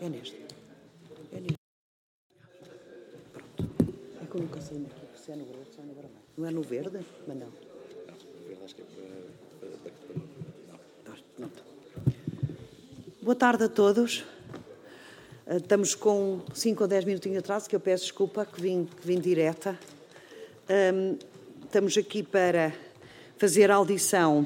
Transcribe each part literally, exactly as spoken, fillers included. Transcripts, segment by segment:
É neste. É neste. Pronto. É que eu nunca sei aqui se é no verde ou se é no vermelho. Não é no verde? Mas não. Não, o verde acho que é para... Não. Pronto. Boa tarde a todos. Estamos com cinco ou dez minutinhos de atraso, que eu peço desculpa, que vim, que vim direta. Um, estamos aqui para fazer audição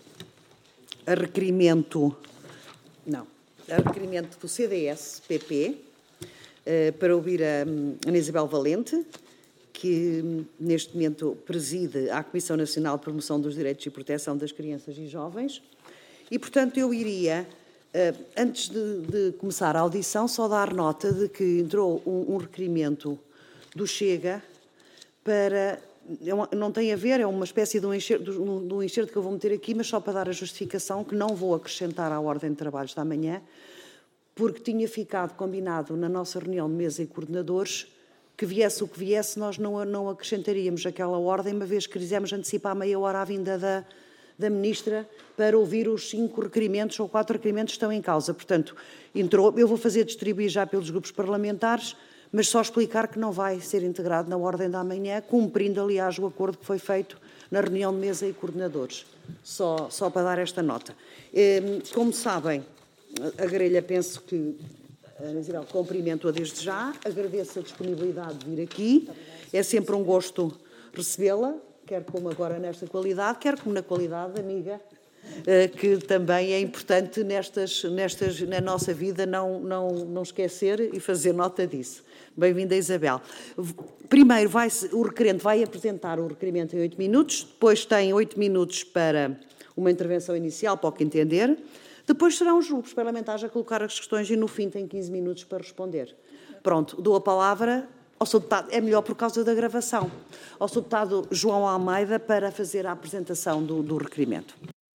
a requerimento, não, a requerimento do C D S-P P, uh, para ouvir a Ana Isabel Valente, que neste momento preside a Comissão Nacional de Promoção dos Direitos e Proteção das Crianças e Jovens. E, portanto, eu iria... Uh, antes de, de começar a audição, só dar nota de que entrou um, um requerimento do Chega para... Não tem a ver, é uma espécie de um, enxerto, de um enxerto que eu vou meter aqui, mas só para dar a justificação que não vou acrescentar à ordem de trabalhos da manhã, porque tinha ficado combinado na nossa reunião de mesa e coordenadores que viesse o que viesse, nós não, não acrescentaríamos aquela ordem, uma vez que quisemos antecipar meia hora a vinda da... da Ministra para ouvir os cinco requerimentos ou quatro requerimentos que estão em causa. Portanto, entrou, eu vou fazer distribuir já pelos grupos parlamentares, mas só explicar que não vai ser integrado na ordem da manhã, cumprindo, aliás, o acordo que foi feito na reunião de mesa e coordenadores. Só, só para dar esta nota. Como sabem, a grelha, penso que a Ana Isabel cumprimento-a desde já, agradeço a disponibilidade de vir aqui, é sempre um gosto recebê-la, quer como agora nesta qualidade, quer como na qualidade de amiga, que também é importante nestas, nestas, na nossa vida não, não, não esquecer e fazer nota disso. Bem-vinda, Isabel. Primeiro, vai, o requerente vai apresentar o requerimento em oito minutos, depois tem oito minutos para uma intervenção inicial, para o que entender, depois serão os grupos parlamentares a colocar as questões e no fim tem quinze minutos para responder. Pronto, dou a palavra... ao seu deputado, é melhor por causa da gravação, ao seu deputado João Almeida para fazer a apresentação do, do requerimento.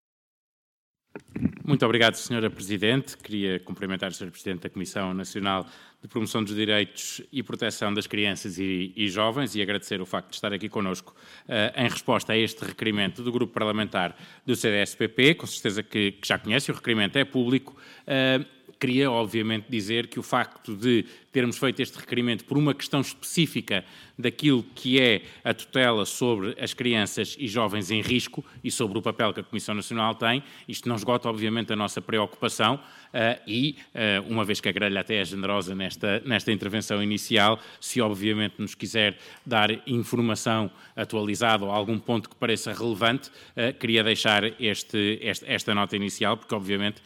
Muito obrigado, senhora Presidente. Queria cumprimentar o senhor Presidente da Comissão Nacional de Promoção dos Direitos e Proteção das Crianças e, e Jovens e agradecer o facto de estar aqui connosco uh, em resposta a este requerimento do Grupo Parlamentar do C D S-P P. Com certeza que, que já conhece, o requerimento é público. Uh, Queria, obviamente, dizer que o facto de termos feito este requerimento por uma questão específica daquilo que é a tutela sobre as crianças e jovens em risco e sobre o papel que a Comissão Nacional tem, isto não esgota, obviamente, a nossa preocupação uh, e, uh, uma vez que a grelha até é generosa nesta, nesta intervenção inicial, se obviamente nos quiser dar informação atualizada ou algum ponto que pareça relevante, uh, queria deixar este, este, esta nota inicial, porque, obviamente,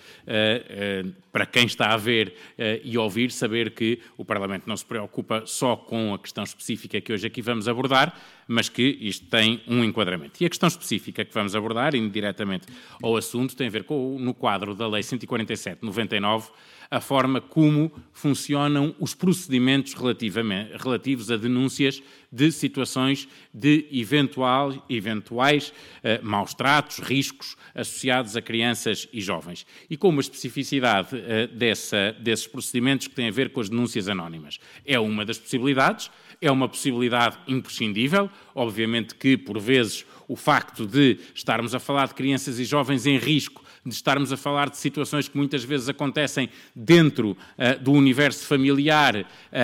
uh, uh, para quem está a ver uh, e ouvir, saber que o Parlamento não se preocupa só com a questão específica que hoje aqui vamos abordar, mas que isto tem um enquadramento. E a questão específica que vamos abordar, indiretamente ao assunto, tem a ver com, no quadro da Lei cento e quarenta e sete barra noventa e nove, a forma como funcionam os procedimentos relativamente, relativos a denúncias de situações de eventual, eventuais uh, maus-tratos, riscos associados a crianças e jovens. E com uma especificidade uh, dessa, desses procedimentos que tem a ver com as denúncias anónimas. É uma das possibilidades, é uma possibilidade imprescindível, obviamente que, por vezes, o facto de estarmos a falar de crianças e jovens em risco, de estarmos a falar de situações que muitas vezes acontecem dentro uh, do universo familiar, uh,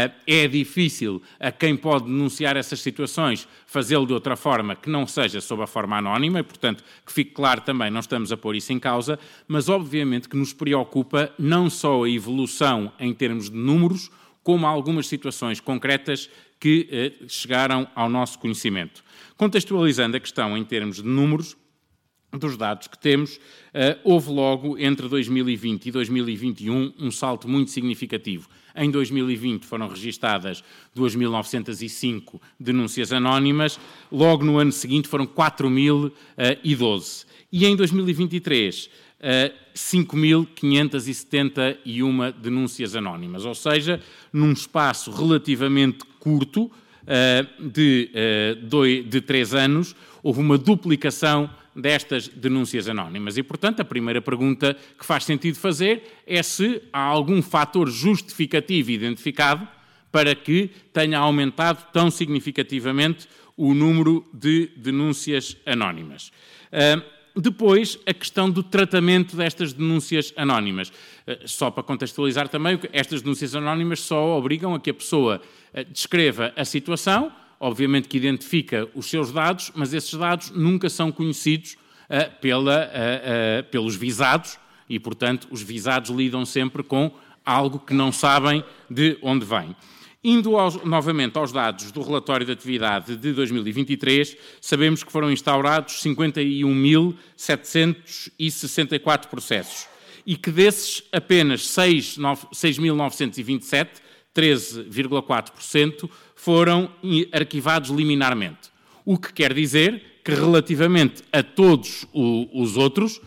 é difícil a quem pode denunciar essas situações fazê-lo de outra forma que não seja sob a forma anónima, e, portanto, que fique claro também, não estamos a pôr isso em causa, mas obviamente que nos preocupa não só a evolução em termos de números, como algumas situações concretas que uh, chegaram ao nosso conhecimento. Contextualizando a questão em termos de números, dos dados que temos, uh, houve logo entre dois mil e vinte e dois mil e vinte e um um salto muito significativo. Em dois mil e vinte foram registadas duas mil novecentas e cinco denúncias anónimas, logo no ano seguinte foram quatro mil e doze. E em dois mil e vinte e três, uh, cinco mil quinhentas e setenta e uma denúncias anónimas, ou seja, num espaço relativamente curto, uh, de, uh, dois, de três anos, houve uma duplicação destas denúncias anónimas. E, portanto, a primeira pergunta que faz sentido fazer é se há algum fator justificativo identificado para que tenha aumentado tão significativamente o número de denúncias anónimas. Uh, depois, a questão do tratamento destas denúncias anónimas. Uh, só para contextualizar também, estas denúncias anónimas só obrigam a que a pessoa uh, descreva a situação, obviamente que identifica os seus dados, mas esses dados nunca são conhecidos uh, pela, uh, uh, pelos visados e, portanto, os visados lidam sempre com algo que não sabem de onde vem. Indo aos, novamente aos dados do relatório de atividade de dois mil e vinte e três, sabemos que foram instaurados cinquenta e um mil setecentos e sessenta e quatro processos e que desses apenas seis mil novecentos e vinte e sete, treze vírgula quatro por cento, foram arquivados liminarmente. O que quer dizer que, relativamente a todos os outros,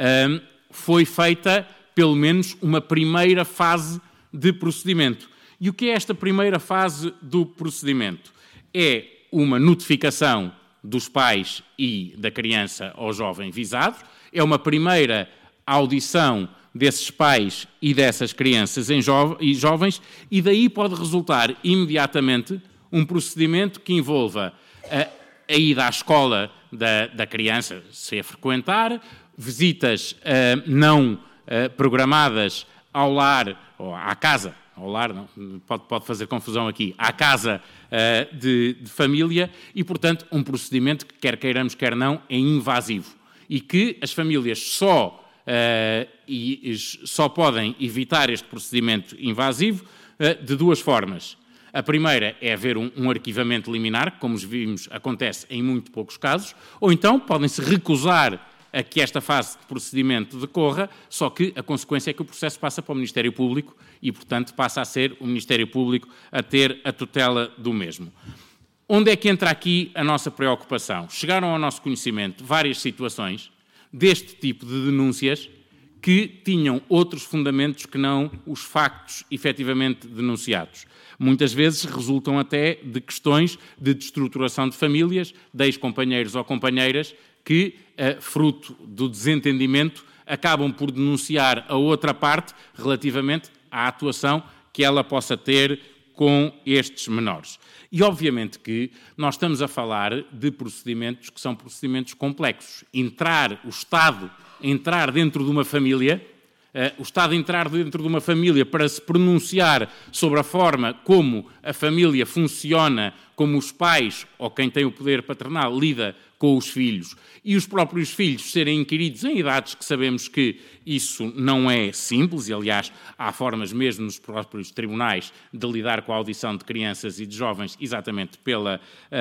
foi feita pelo menos uma primeira fase de procedimento. E o que é esta primeira fase do procedimento? É uma notificação dos pais e da criança ou jovem visado, é uma primeira audição desses pais e dessas crianças em jo- e jovens, e daí pode resultar imediatamente um procedimento que envolva a, a ida à escola da, da criança, se a frequentar, visitas uh, não uh, programadas ao lar ou à casa, ao lar, não, pode, pode fazer confusão aqui, à casa uh, de, de família e, portanto, um procedimento que, quer queiramos, quer não, é invasivo e que as famílias só, uh, e, só podem evitar este procedimento invasivo uh, de duas formas. A primeira é haver um, um arquivamento liminar, que, como vimos, acontece em muito poucos casos, ou então podem-se recusar a que esta fase de procedimento decorra, só que a consequência é que o processo passa para o Ministério Público e, portanto, passa a ser o Ministério Público a ter a tutela do mesmo. Onde é que entra aqui a nossa preocupação? Chegaram ao nosso conhecimento várias situações deste tipo de denúncias que tinham outros fundamentos que não os factos efetivamente denunciados. Muitas vezes resultam até de questões de destruturação de famílias, de ex-companheiros ou companheiras, que, fruto do desentendimento, acabam por denunciar a outra parte relativamente à atuação que ela possa ter com estes menores. E, obviamente, que nós estamos a falar de procedimentos que são procedimentos complexos. Entrar, o Estado entrar dentro de uma família, uh, o Estado entrar dentro de uma família para se pronunciar sobre a forma como a família funciona, como os pais ou quem tem o poder paternal lida com os filhos, e os próprios filhos serem inquiridos em idades que sabemos que isso não é simples, e aliás há formas mesmo nos próprios tribunais de lidar com a audição de crianças e de jovens exatamente pela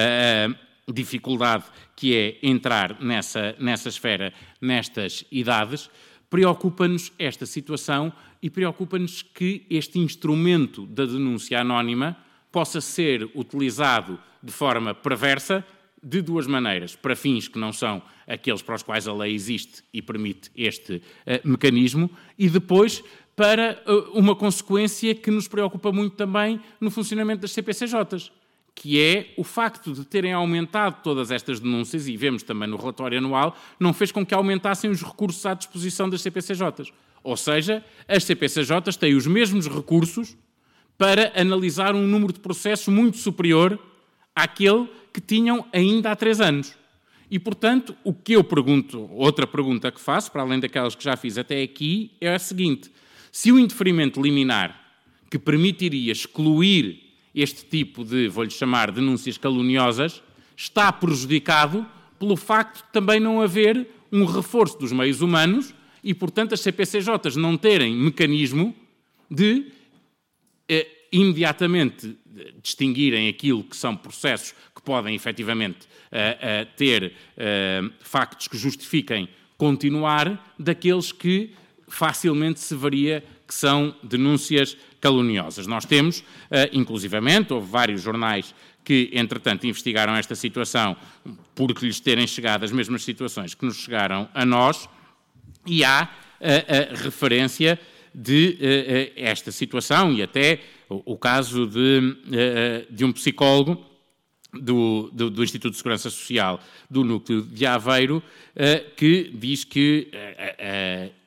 uh, dificuldade que é entrar nessa, nessa esfera, nestas idades. Preocupa-nos esta situação e preocupa-nos que este instrumento da denúncia anónima possa ser utilizado de forma perversa de duas maneiras, para fins que não são aqueles para os quais a lei existe e permite este uh, mecanismo, e depois para uh, uma consequência que nos preocupa muito também no funcionamento das C P C Js, que é o facto de terem aumentado todas estas denúncias, e vemos também no relatório anual, não fez com que aumentassem os recursos à disposição das C P C Js. Ou seja, as C P C Js têm os mesmos recursos para analisar um número de processos muito superior àquele que tinham ainda há três anos. E, portanto, o que eu pergunto, outra pergunta que faço, para além daquelas que já fiz até aqui, é a seguinte: se o indeferimento liminar que permitiria excluir este tipo de, vou-lhe chamar, denúncias caluniosas, está prejudicado pelo facto de também não haver um reforço dos meios humanos e, portanto, as C P C Js não terem mecanismo de eh, imediatamente distinguirem aquilo que são processos que podem, efetivamente, uh, uh, ter uh, factos que justifiquem continuar, daqueles que facilmente se veria que são denúncias caluniosas. Nós temos, uh, inclusivamente, houve vários jornais que, entretanto, investigaram esta situação porque lhes terem chegado as mesmas situações que nos chegaram a nós, e há uh, uh, referência de uh, esta situação e até o, o caso de, uh, de um psicólogo do, do, do Instituto de Segurança Social do Núcleo de Aveiro, uh, que diz que uh, uh,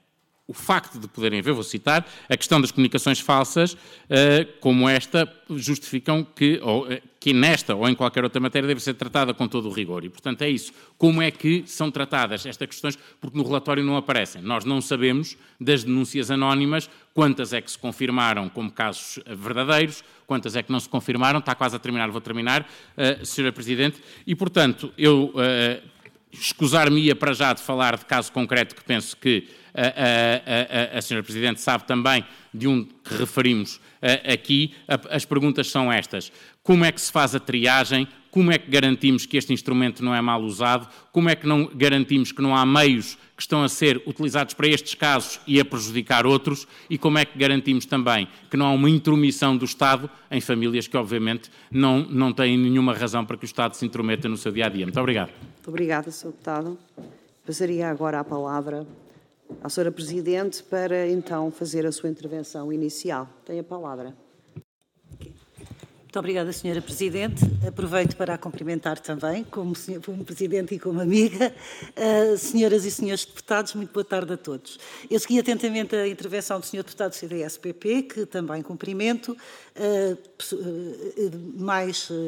o facto de poderem haver, vou citar, a questão das comunicações falsas, uh, como esta, justificam que, ou, que nesta ou em qualquer outra matéria deve ser tratada com todo o rigor. E, portanto, é isso. Como é que são tratadas estas questões? Porque no relatório não aparecem. Nós não sabemos das denúncias anónimas quantas é que se confirmaram como casos verdadeiros, quantas é que não se confirmaram. Está quase a terminar, vou terminar, uh, senhora Presidente. E, portanto, eu uh, escusar-me-ia para já de falar de caso concreto que penso que A, a, a, a senhora Presidente sabe também de um que referimos a, aqui. A, as perguntas são estas. Como é que se faz a triagem? Como é que garantimos que este instrumento não é mal usado? Como é que não garantimos que não há meios que estão a ser utilizados para estes casos e a prejudicar outros? E como é que garantimos também que não há uma intromissão do Estado em famílias que, obviamente, não, não têm nenhuma razão para que o Estado se intrometa no seu dia-a-dia? Muito obrigado. Muito obrigada, senhor Deputado. Passaria agora a palavra à senhora Presidente para, então, fazer a sua intervenção inicial. Tem a palavra. Muito obrigada, senhora Presidente. Aproveito para a cumprimentar também, como, como Presidente e como amiga. Uh, senhoras e senhores deputados, muito boa tarde a todos. Eu segui atentamente a intervenção do senhor Deputado do C D S P P, que também cumprimento, uh, uh, mais, uh,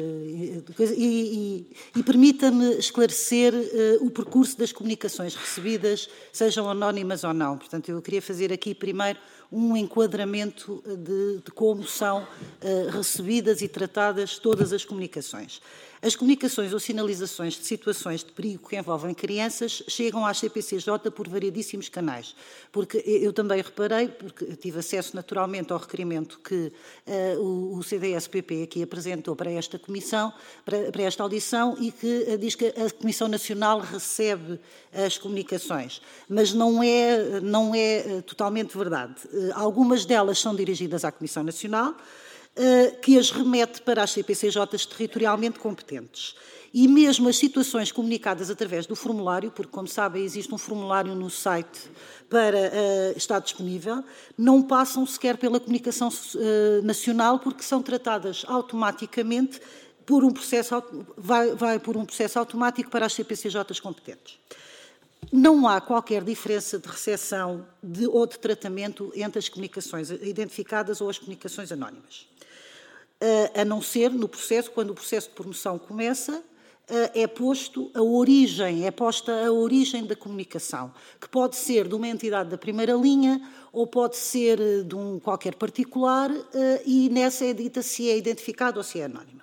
e, e, e permita-me esclarecer uh, o percurso das comunicações recebidas, sejam anónimas ou não. Portanto, eu queria fazer aqui primeiro um enquadramento de, de como são uh, recebidas e tratadas todas as comunicações. As comunicações ou sinalizações de situações de perigo que envolvem crianças chegam à C P C J por variedíssimos canais, porque eu também reparei, porque tive acesso naturalmente ao requerimento que uh, o, o C D S P P aqui apresentou para esta comissão, para, para esta audição, e que uh, diz que a Comissão Nacional recebe as comunicações, mas não é, não é uh, totalmente verdade. Uh, algumas delas são dirigidas à Comissão Nacional, que as remete para as C P C Js territorialmente competentes. E mesmo as situações comunicadas através do formulário, porque, como sabem, existe um formulário no site para uh, estar disponível, não passam sequer pela comunicação uh, nacional, porque são tratadas automaticamente por um processo, vai, vai por um processo automático para as C P C Js competentes. Não há qualquer diferença de recepção de, ou de tratamento entre as comunicações identificadas ou as comunicações anónimas. A não ser no processo, quando o processo de promoção começa, é posto a origem, é posta a origem da comunicação, que pode ser de uma entidade da primeira linha ou pode ser de um qualquer particular, e nessa é dita se é identificado ou se é anónima.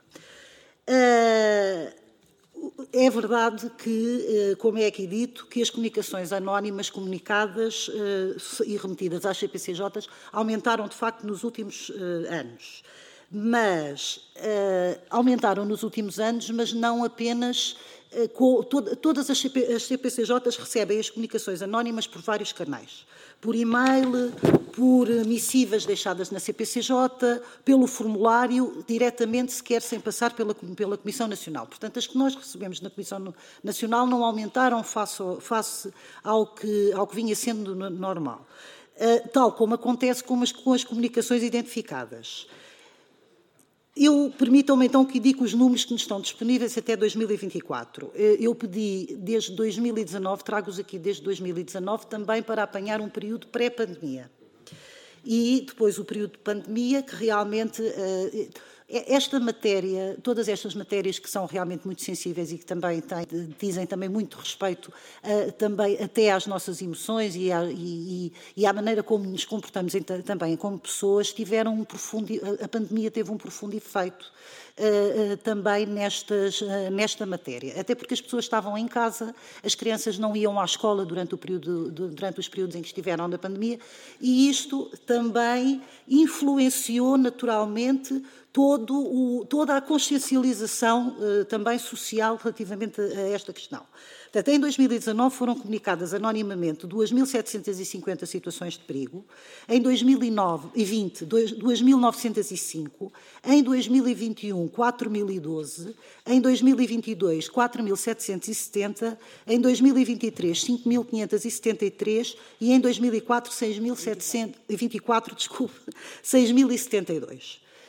É verdade que, como é aqui dito, que as comunicações anónimas comunicadas e remetidas às C P C Js aumentaram, de facto, nos últimos anos. Mas uh, aumentaram nos últimos anos, mas não apenas, uh, com, to, todas as, C P, as C P C Js recebem as comunicações anónimas por vários canais. Por e-mail, por missivas deixadas na C P C J, pelo formulário, diretamente, sequer sem passar pela, pela Comissão Nacional. Portanto, as que nós recebemos na Comissão Nacional não aumentaram face, face ao, que, ao que vinha sendo normal. Uh, tal como acontece com as, com as comunicações identificadas. Eu, permitam-me então que indique os números que nos estão disponíveis até dois mil e vinte e quatro. Eu pedi desde dois mil e dezanove, trago-os aqui desde dois mil e dezanove, também para apanhar um período pré-pandemia. E depois o período de pandemia, que realmente... Esta matéria, todas estas matérias que são realmente muito sensíveis e que também têm, dizem também muito respeito uh, também até às nossas emoções e à, e, e à maneira como nos comportamos também como pessoas, tiveram um profundo, a pandemia teve um profundo efeito uh, uh, também nestas, uh, nesta matéria. Até porque as pessoas estavam em casa, as crianças não iam à escola durante, o período, durante os períodos em que estiveram na pandemia, e isto também influenciou naturalmente Todo o, toda a consciencialização uh, também social relativamente a, a esta questão. Portanto, em dois mil e dezanove foram comunicadas anonimamente duas mil setecentas e cinquenta situações de perigo, em dois mil e vinte, duas mil novecentas e cinco, em dois mil e vinte e um, quatro mil e doze, em dois mil e vinte e dois, quatro mil setecentos e setenta, em dois mil e vinte e três, cinco mil quinhentos e setenta e três e em dois mil e quatro, seis mil setecentos e vinte e quatro, desculpe, seis mil e setenta e dois.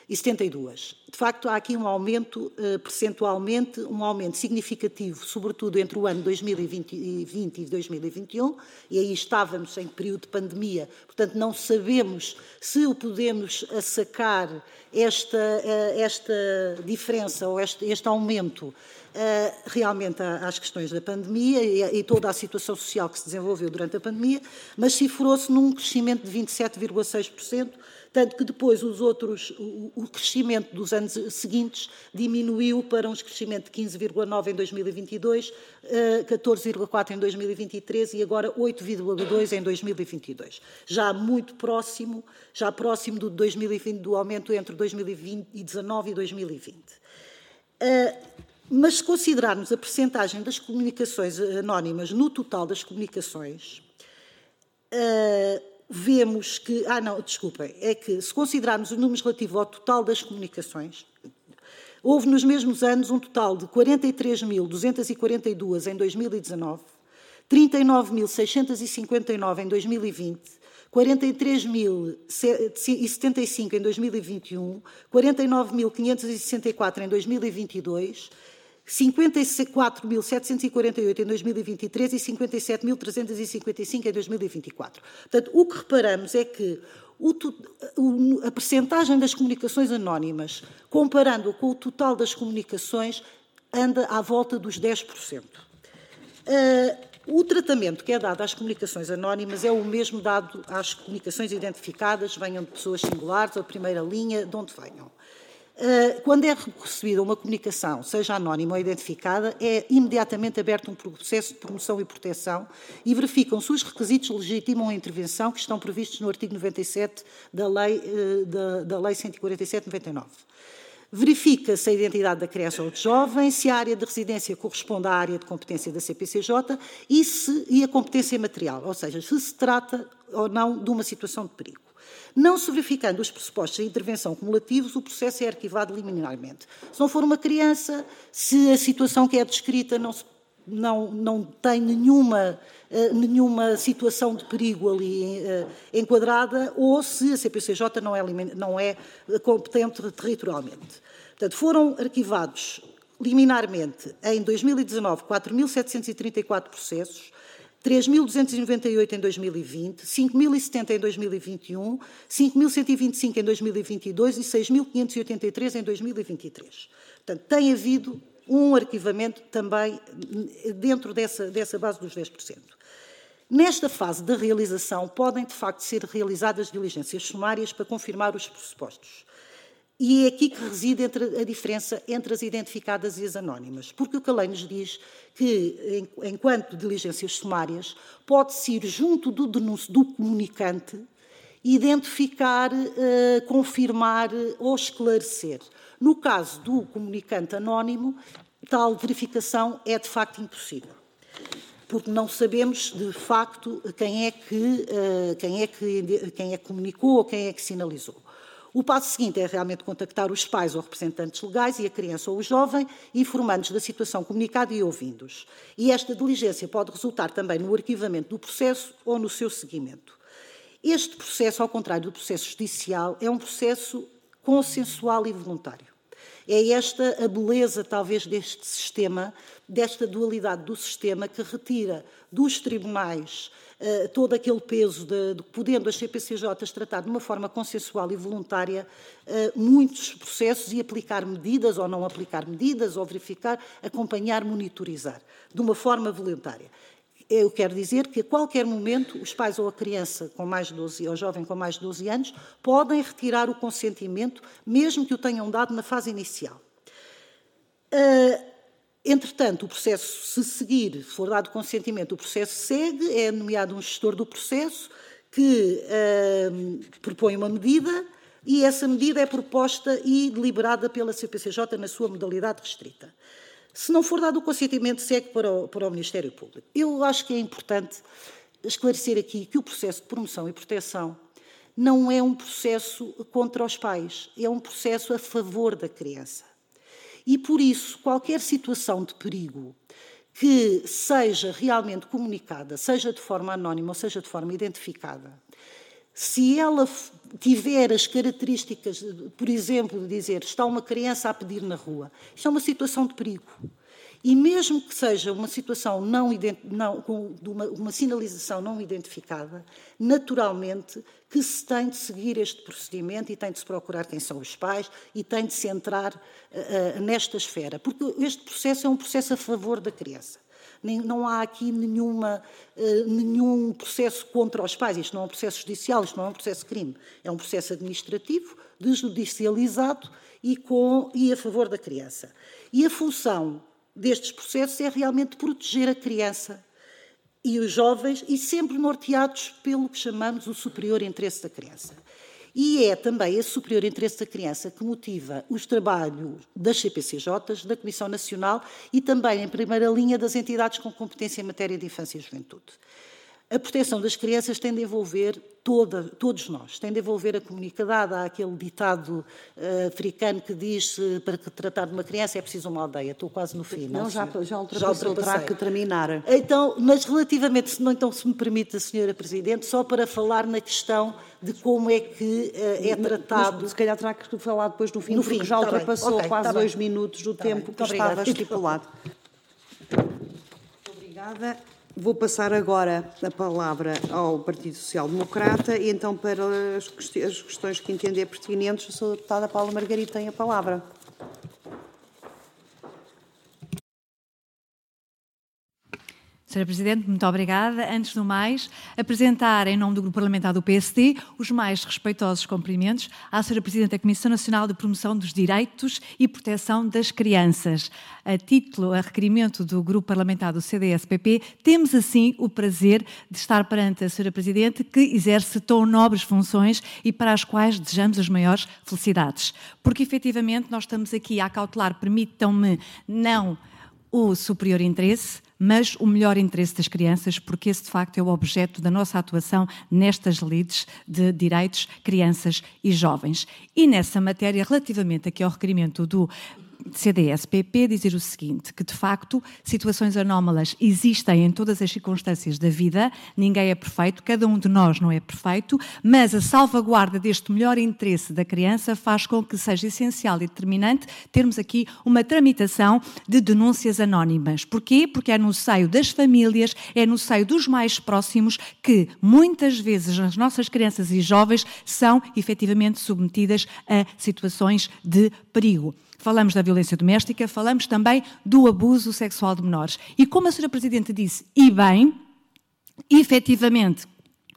e setenta e duas. De facto, há aqui um aumento, uh, percentualmente, um aumento significativo, sobretudo entre o ano dois mil e vinte e dois mil e vinte e um, e aí estávamos em período de pandemia, portanto não sabemos se o podemos assacar esta, uh, esta diferença ou este, este aumento uh, realmente às questões da pandemia e, e toda a situação social que se desenvolveu durante a pandemia, mas cifrou-se num crescimento de vinte e sete vírgula seis por cento, tanto que depois os outros, o, o crescimento dos anos seguintes diminuiu para um crescimento de quinze vírgula nove em dois mil e vinte e dois, catorze vírgula quatro em dois mil e vinte e três e agora oito vírgula dois em dois mil e vinte e dois. Já muito próximo, já próximo do dois mil e vinte, do aumento entre dois mil e dezanove e dois mil e vinte. Mas se considerarmos a percentagem das comunicações anónimas no total das comunicações, vemos que, ah não, desculpem, é que se considerarmos os números relativos ao total das comunicações, houve nos mesmos anos um total de quarenta e três mil duzentas e quarenta e duas em dois mil e dezanove, trinta e nove mil seiscentos e cinquenta e nove em dois mil e vinte, quarenta e três mil e setenta e cinco em dois mil e vinte e um, quarenta e nove mil quinhentos e sessenta e quatro em dois mil e vinte e dois, cinquenta e quatro mil setecentos e quarenta e oito em dois mil e vinte e três e cinquenta e sete mil trezentos e cinquenta e cinco em dois mil e vinte e quatro. Portanto, o que reparamos é que o, o, a percentagem das comunicações anónimas, comparando com o total das comunicações, anda à volta dos dez por cento. Uh, o tratamento que é dado às comunicações anónimas é o mesmo dado às comunicações identificadas, venham de pessoas singulares ou de primeira linha, de onde venham. Quando é recebida uma comunicação, seja anónima ou identificada, é imediatamente aberto um processo de promoção e proteção e verificam se os requisitos legitimam a intervenção que estão previstos no artigo noventa e sete da Lei, da, da Lei cento e quarenta e sete barra noventa e nove. Verifica-se a identidade da criança ou do jovem, se a área de residência corresponde à área de competência da C P C J e, se, e a competência material, ou seja, se se trata ou não de uma situação de perigo. Não se verificando os pressupostos de intervenção cumulativos, o processo é arquivado liminarmente. Se não for uma criança, se a situação que é descrita não, se, não, não tem nenhuma, uh, nenhuma situação de perigo ali uh, enquadrada, ou se a C P C J não é, não é competente territorialmente. Portanto, foram arquivados liminarmente em dois mil e dezanove quatro mil setecentos e trinta e quatro processos, três mil duzentos e noventa e oito em dois mil e vinte, cinco mil e setenta em dois mil e vinte e um, cinco mil cento e vinte e cinco em dois mil e vinte e dois e seis mil quinhentos e oitenta e três em dois mil e vinte e três. Portanto, tem havido um arquivamento também dentro dessa, dessa base dos dez por cento. Nesta fase da realização, podem, de facto, ser realizadas diligências sumárias para confirmar os pressupostos. E é aqui que reside entre a diferença entre as identificadas e as anónimas, porque o que a lei nos diz que, enquanto diligências sumárias, pode-se ir junto do denúncio do comunicante, identificar, eh, confirmar ou esclarecer. No caso do comunicante anónimo, tal verificação é de facto impossível, porque não sabemos de facto quem é que, eh, quem é que, quem é que comunicou ou quem é que sinalizou. O passo seguinte é realmente contactar os pais ou representantes legais e a criança ou o jovem, informando-os da situação comunicada e ouvindo-os. E esta diligência pode resultar também no arquivamento do processo ou no seu seguimento. Este processo, ao contrário do processo judicial, é um processo consensual e voluntário. É esta a beleza, talvez, deste sistema, desta dualidade do sistema que retira dos tribunais uh, todo aquele peso, de, de, podendo as C P C Js tratar de uma forma consensual e voluntária uh, muitos processos e aplicar medidas ou não aplicar medidas, ou verificar, acompanhar, monitorizar, de uma forma voluntária. Eu quero dizer que a qualquer momento os pais ou a criança com mais de doze, ou o jovem com mais de doze anos podem retirar o consentimento, mesmo que o tenham dado na fase inicial. Uh, entretanto, o processo, se seguir, for dado consentimento, o processo segue, é nomeado um gestor do processo que uh, propõe uma medida e essa medida é proposta e deliberada pela C P C J na sua modalidade restrita. Se não for dado o consentimento, segue para o, para o Ministério Público. Eu acho que é importante esclarecer aqui que o processo de promoção e proteção não é um processo contra os pais, é um processo a favor da criança. E, por isso, qualquer situação de perigo que seja realmente comunicada, seja de forma anónima ou seja de forma identificada, se ela tiver as características, por exemplo, de dizer está uma criança a pedir na rua, isto é uma situação de perigo. E mesmo que seja uma situação não, não com uma, uma sinalização não identificada, naturalmente que se tem de seguir este procedimento e tem de se procurar quem são os pais e tem de se entrar uh, nesta esfera, porque este processo é um processo a favor da criança. Não há aqui nenhuma, uh, nenhum processo contra os pais, isto não é um processo judicial, isto não é um processo de crime, é um processo administrativo, desjudicializado e, com, e a favor da criança. E a função destes processos é realmente proteger a criança e os jovens e sempre norteados pelo que chamamos o superior interesse da criança. E é também esse superior interesse da criança que motiva os trabalhos das C P C Js, da Comissão Nacional e também, em primeira linha, das entidades com competência em matéria de infância e juventude. A proteção das crianças tem de envolver toda, todos nós, tem de envolver a comunidade. Há aquele ditado uh, africano que diz uh, para tratar de uma criança é preciso uma aldeia. Estou quase no fim. Não, não já, já ultrapassou, terá que terminar. Então, mas relativamente, se, não, então, se me permite, a senhora Presidente, só para falar na questão de como é que uh, é tratado... Mas, se calhar terá que falar depois no fim, no porque fim, já tá ultrapassou okay, quase tá dois bem. minutos do tá tempo bem. que Obrigada. estava estipulado. Muito obrigada. Vou passar agora a palavra ao Partido Social Democrata e então para as questões que entender pertinentes, a senhora deputada Paula Margarida tem a palavra. senhora Presidente, muito obrigada. Antes do mais, apresentar em nome do Grupo Parlamentar do P S D os mais respeitosos cumprimentos à senhora Presidente da Comissão Nacional de Promoção dos Direitos e Proteção das Crianças. A título, a requerimento do Grupo Parlamentar do C D S P P, temos assim o prazer de estar perante a senhora Presidente que exerce tão nobres funções e para as quais desejamos as maiores felicidades. Porque efetivamente nós estamos aqui a acautelar, permitam-me, não o superior interesse, mas o melhor interesse das crianças, porque esse de facto é o objeto da nossa atuação nestas lides de direitos, crianças e jovens. E nessa matéria, relativamente aqui ao requerimento do C D S P P, dizer o seguinte, que de facto situações anómalas existem em todas as circunstâncias da vida, ninguém é perfeito, cada um de nós não é perfeito, mas a salvaguarda deste melhor interesse da criança faz com que seja essencial e determinante termos aqui uma tramitação de denúncias anónimas. Porquê? Porque é no seio das famílias, é no seio dos mais próximos que muitas vezes as nossas crianças e jovens são efetivamente submetidas a situações de perigo. Falamos da violência doméstica, falamos também do abuso sexual de menores. E como a senhora Presidente disse, e bem, efetivamente,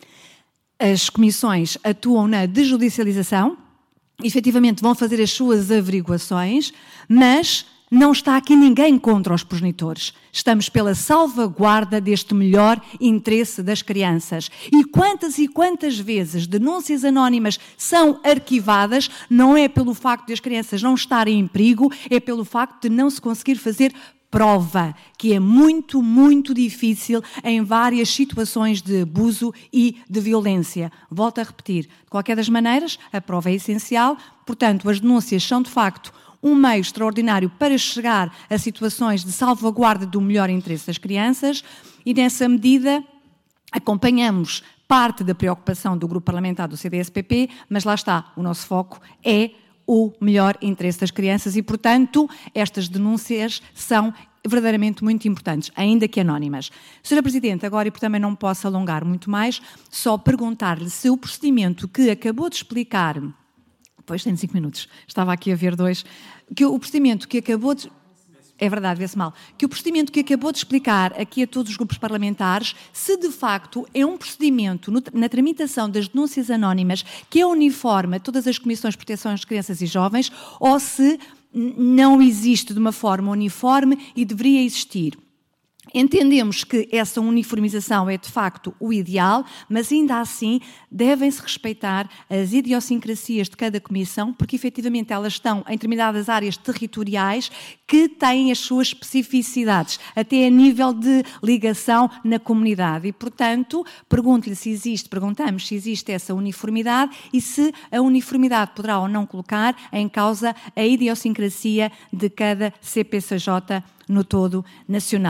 as comissões atuam na desjudicialização, efetivamente vão fazer as suas averiguações, mas não está aqui ninguém contra os progenitores. Estamos pela salvaguarda deste melhor interesse das crianças. E quantas e quantas vezes denúncias anónimas são arquivadas, não é pelo facto de as crianças não estarem em perigo, é pelo facto de não se conseguir fazer prova, que é muito, muito difícil em várias situações de abuso e de violência. Volto a repetir, de qualquer das maneiras, a prova é essencial, portanto, as denúncias são de facto um meio extraordinário para chegar a situações de salvaguarda do melhor interesse das crianças e, nessa medida, acompanhamos parte da preocupação do Grupo Parlamentar do C D S P P, mas lá está, o nosso foco é o melhor interesse das crianças e, portanto, estas denúncias são verdadeiramente muito importantes, ainda que anónimas. senhora Presidente, agora, e por também não posso alongar muito mais, só perguntar-lhe se o procedimento que acabou de explicar... Pois, tenho cinco minutos. Estava aqui a ver dois. Que o procedimento que acabou de... É verdade, vê-se mal. Que o procedimento que acabou de explicar aqui a todos os grupos parlamentares, se de facto é um procedimento no, na tramitação das denúncias anónimas que é uniforme a todas as comissões de proteção das crianças e jovens, ou se não existe de uma forma uniforme e deveria existir. Entendemos que essa uniformização é de facto o ideal, mas ainda assim devem-se respeitar as idiosincrasias de cada comissão, porque efetivamente elas estão em determinadas áreas territoriais que têm as suas especificidades, até a nível de ligação na comunidade. E, portanto, pergunto-lhe se existe, perguntamos se existe essa uniformidade e se a uniformidade poderá ou não colocar em causa a idiosincrasia de cada C P C J no todo nacional.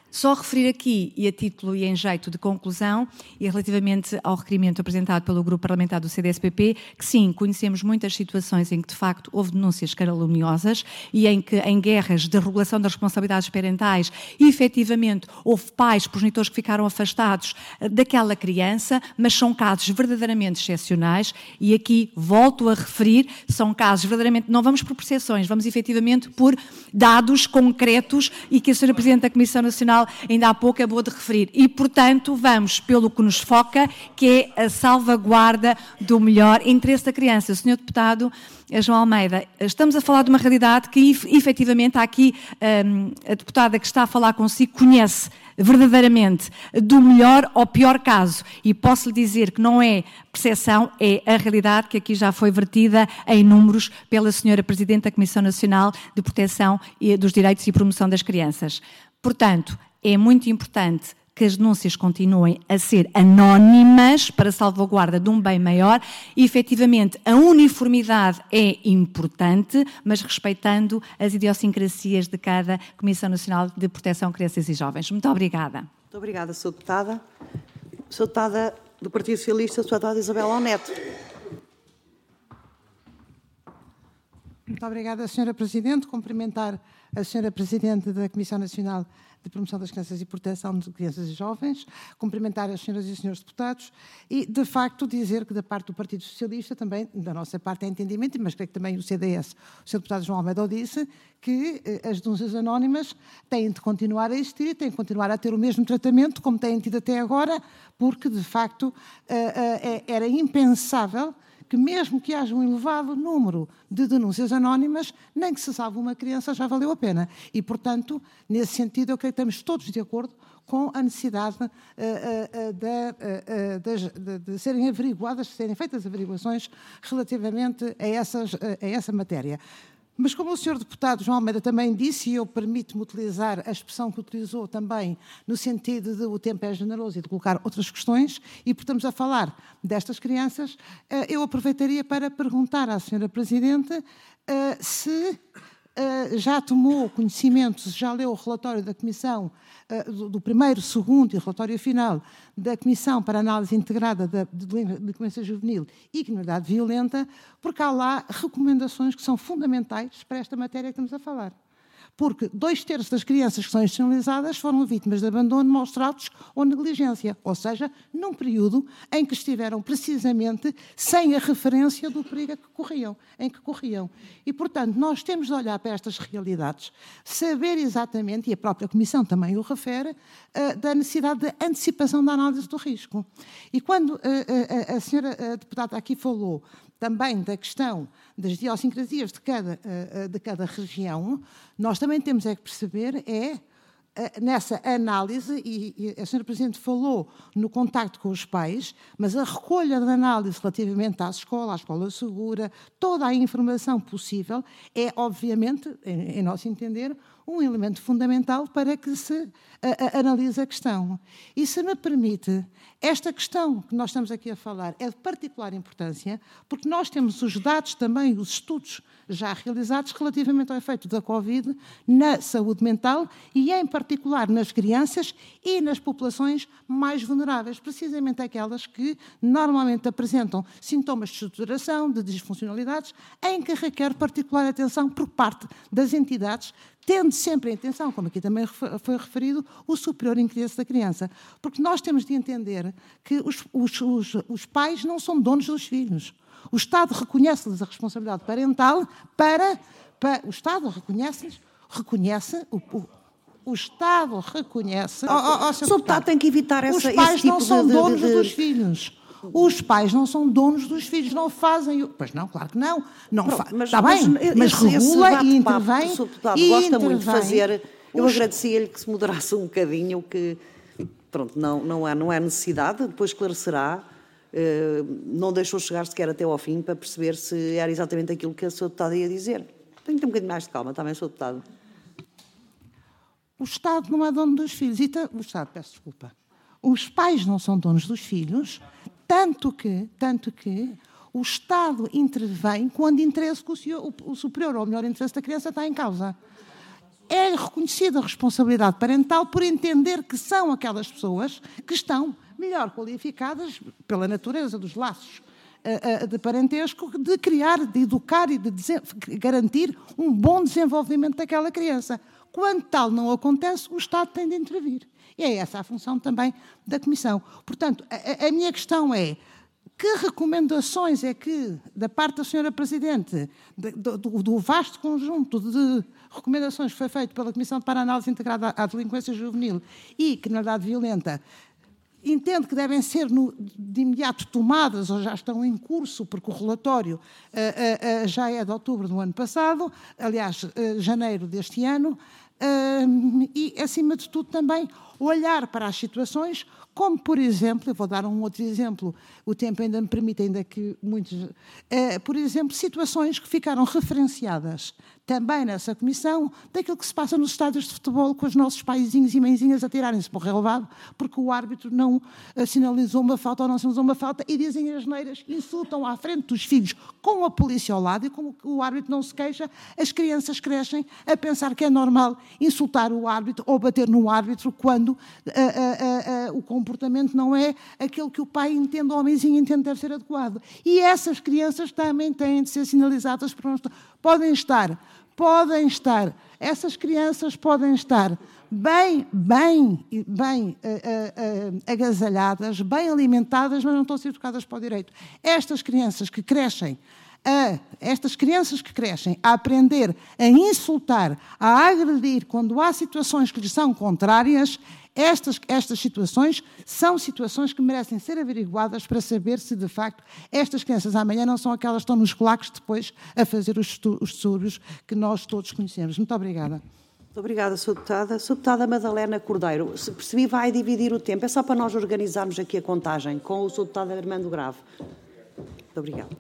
Só referir aqui, e a título e em jeito de conclusão, e relativamente ao requerimento apresentado pelo Grupo Parlamentar do C D S P P, que sim, conhecemos muitas situações em que de facto houve denúncias caluniosas e em que em guerras de regulação das responsabilidades parentais, efetivamente houve pais, progenitores que ficaram afastados daquela criança, mas são casos verdadeiramente excepcionais e aqui volto a referir, são casos verdadeiramente, não vamos por percepções, vamos efetivamente por dados concretos e que a senhora Presidente da Comissão Nacional ainda há pouco acabou de referir. E, portanto, vamos pelo que nos foca, que é a salvaguarda do melhor interesse da criança. Senhor Deputado João Almeida, estamos a falar de uma realidade que, efetivamente, há aqui um, a deputada que está a falar consigo conhece verdadeiramente do melhor ao pior caso. E posso lhe dizer que não é percepção, é a realidade que aqui já foi vertida em números pela senhora Presidente da Comissão Nacional de Proteção dos Direitos e Promoção das Crianças. Portanto, é muito importante que as denúncias continuem a ser anónimas para salvaguarda de um bem maior e, efetivamente, a uniformidade é importante, mas respeitando as idiosincrasias de cada Comissão Nacional de Proteção de Crianças e Jovens. Muito obrigada. Muito obrigada, senhora Deputada. senhora Deputada do Partido Socialista, senhora Deputada Isabel Neto. Muito obrigada, senhora Presidente. Cumprimentar a senhora Presidente da Comissão Nacional de Promoção das Crianças e Proteção de Crianças e Jovens, cumprimentar as senhoras e os senhores deputados e, de facto, dizer que da parte do Partido Socialista, também da nossa parte é entendimento, mas creio que também o C D S, o senhor deputado João Almeida disse, que eh, as denúncias anónimas têm de continuar a existir, têm de continuar a ter o mesmo tratamento como têm tido até agora, porque, de facto, eh, eh, era impensável que mesmo que haja um elevado número de denúncias anónimas, nem que se salve uma criança já valeu a pena. E, portanto, nesse sentido, eu creio que estamos todos de acordo com a necessidade uh, uh, de, uh, de, de, de serem averiguadas, de serem feitas averiguações relativamente a, essas, a essa matéria. Mas como o senhor deputado João Almeida também disse, e eu permito-me utilizar a expressão que utilizou também no sentido de o tempo é generoso e de colocar outras questões, e por estamos a falar destas crianças, eu aproveitaria para perguntar à senhora Presidente se já tomou conhecimento, se já leu o relatório da Comissão, do primeiro, segundo e relatório final da Comissão para Análise Integrada da Delinquência Juvenil e Criminalidade Violenta, porque há lá recomendações que são fundamentais para esta matéria que estamos a falar. Porque dois terços das crianças que são institucionalizadas foram vítimas de abandono, maus tratos ou negligência, ou seja, num período em que estiveram precisamente sem a referência do perigo que corriam, em que corriam. E, portanto, nós temos de olhar para estas realidades, saber exatamente, e a própria Comissão também o refere, uh, da necessidade de antecipação da análise do risco. E quando uh, uh, a senhora uh, deputada aqui falou também da questão das idiosincrasias de cada, de cada região, nós também temos é que perceber, é, nessa análise, e a senhora Presidente falou no contacto com os pais, mas a recolha de análise relativamente à escola, à escola segura, toda a informação possível, é, obviamente, em, em nosso entender, um elemento fundamental para que se a, a, analise a questão. E, se me permite, esta questão que nós estamos aqui a falar é de particular importância, porque nós temos os dados também, os estudos já realizados relativamente ao efeito da Covid na saúde mental e, em particular, nas crianças e nas populações mais vulneráveis, precisamente aquelas que normalmente apresentam sintomas de estruturação, de disfuncionalidades, em que requer particular atenção por parte das entidades, tendo sempre em atenção, como aqui também foi referido, o superior interesse da criança. Porque nós temos de entender que os, os, os, os pais não são donos dos filhos. O Estado reconhece-lhes a responsabilidade parental para... para o Estado reconhece-lhes, reconhece... O, o, o Estado reconhece... Oh, oh, oh, o senhor deputado tem que evitar essa, os pais esse tipo não são de, donos de, de... dos filhos. Os pais não são donos dos filhos, não fazem... Pois não, claro que não. não Pronto, fa... mas, Está bem, mas, mas esse, regula esse e intervém... O senhor deputado e gosta intervém. muito de fazer... Eu Os... agradecia-lhe que se moderasse um bocadinho, que pronto, não, não, há, não há necessidade, depois esclarecerá. Uh, não deixou chegar sequer até ao fim para perceber se era exatamente aquilo que a senhora deputada ia dizer. Tenho que ter um bocadinho mais de calma, também, senhor deputado. O Estado não é dono dos filhos. E o Estado, peço desculpa. Os pais não são donos dos filhos, tanto que, tanto que o Estado intervém quando interesse que o, senhor, o superior ou o melhor interesse da criança está em causa. é reconhecida a responsabilidade parental por entender que são aquelas pessoas que estão melhor qualificadas pela natureza dos laços de parentesco, de criar, de educar e de garantir um bom desenvolvimento daquela criança. Quando tal não acontece, o Estado tem de intervir. E é essa a função também da Comissão. Portanto, a, a minha questão é: que recomendações é que, da parte da senhora Presidente, do, do, do vasto conjunto de recomendações que foi feito pela Comissão para a Análise Integrada à Delinquência Juvenil e Criminalidade Violenta, entende que devem ser no, de imediato tomadas ou já estão em curso, porque o relatório uh, uh, uh, já é de outubro do ano passado, aliás, uh, janeiro deste ano, uh, e, acima de tudo, também olhar para as situações, como, por exemplo, eu vou dar um outro exemplo, o tempo ainda me permite, ainda que muitos... Uh, por exemplo, situações que ficaram referenciadas também nessa comissão, daquilo que se passa nos estádios de futebol com os nossos paizinhos e mãezinhas a tirarem-se para o relevado porque o árbitro não uh, sinalizou uma falta ou não sinalizou uma falta e dizem as neiras, insultam à frente dos filhos com a polícia ao lado, e como o árbitro não se queixa, as crianças crescem a pensar que é normal insultar o árbitro ou bater no árbitro quando uh, uh, uh, uh, o comportamento não é aquele que o pai entende ou a mãezinha entende deve ser adequado. E essas crianças também têm de ser sinalizadas, porque podem estar podem estar, essas crianças podem estar bem, bem, bem uh, uh, uh, agasalhadas, bem alimentadas, mas não estão a ser educadas para o direito. Estas crianças que crescem, uh, estas crianças que crescem a aprender a insultar, a agredir quando há situações que lhes são contrárias, Estas, estas situações são situações que merecem ser averiguadas para saber se, de facto, estas crianças amanhã não são aquelas que estão nos claques depois a fazer os, os distúrbios que nós todos conhecemos. Muito obrigada. Muito obrigada, Sra. Deputada. Sra. Deputada Madalena Cordeiro, se percebi, vai dividir o tempo. É só para nós organizarmos aqui a contagem com o Sr. Deputado Armando Grave. Muito obrigada.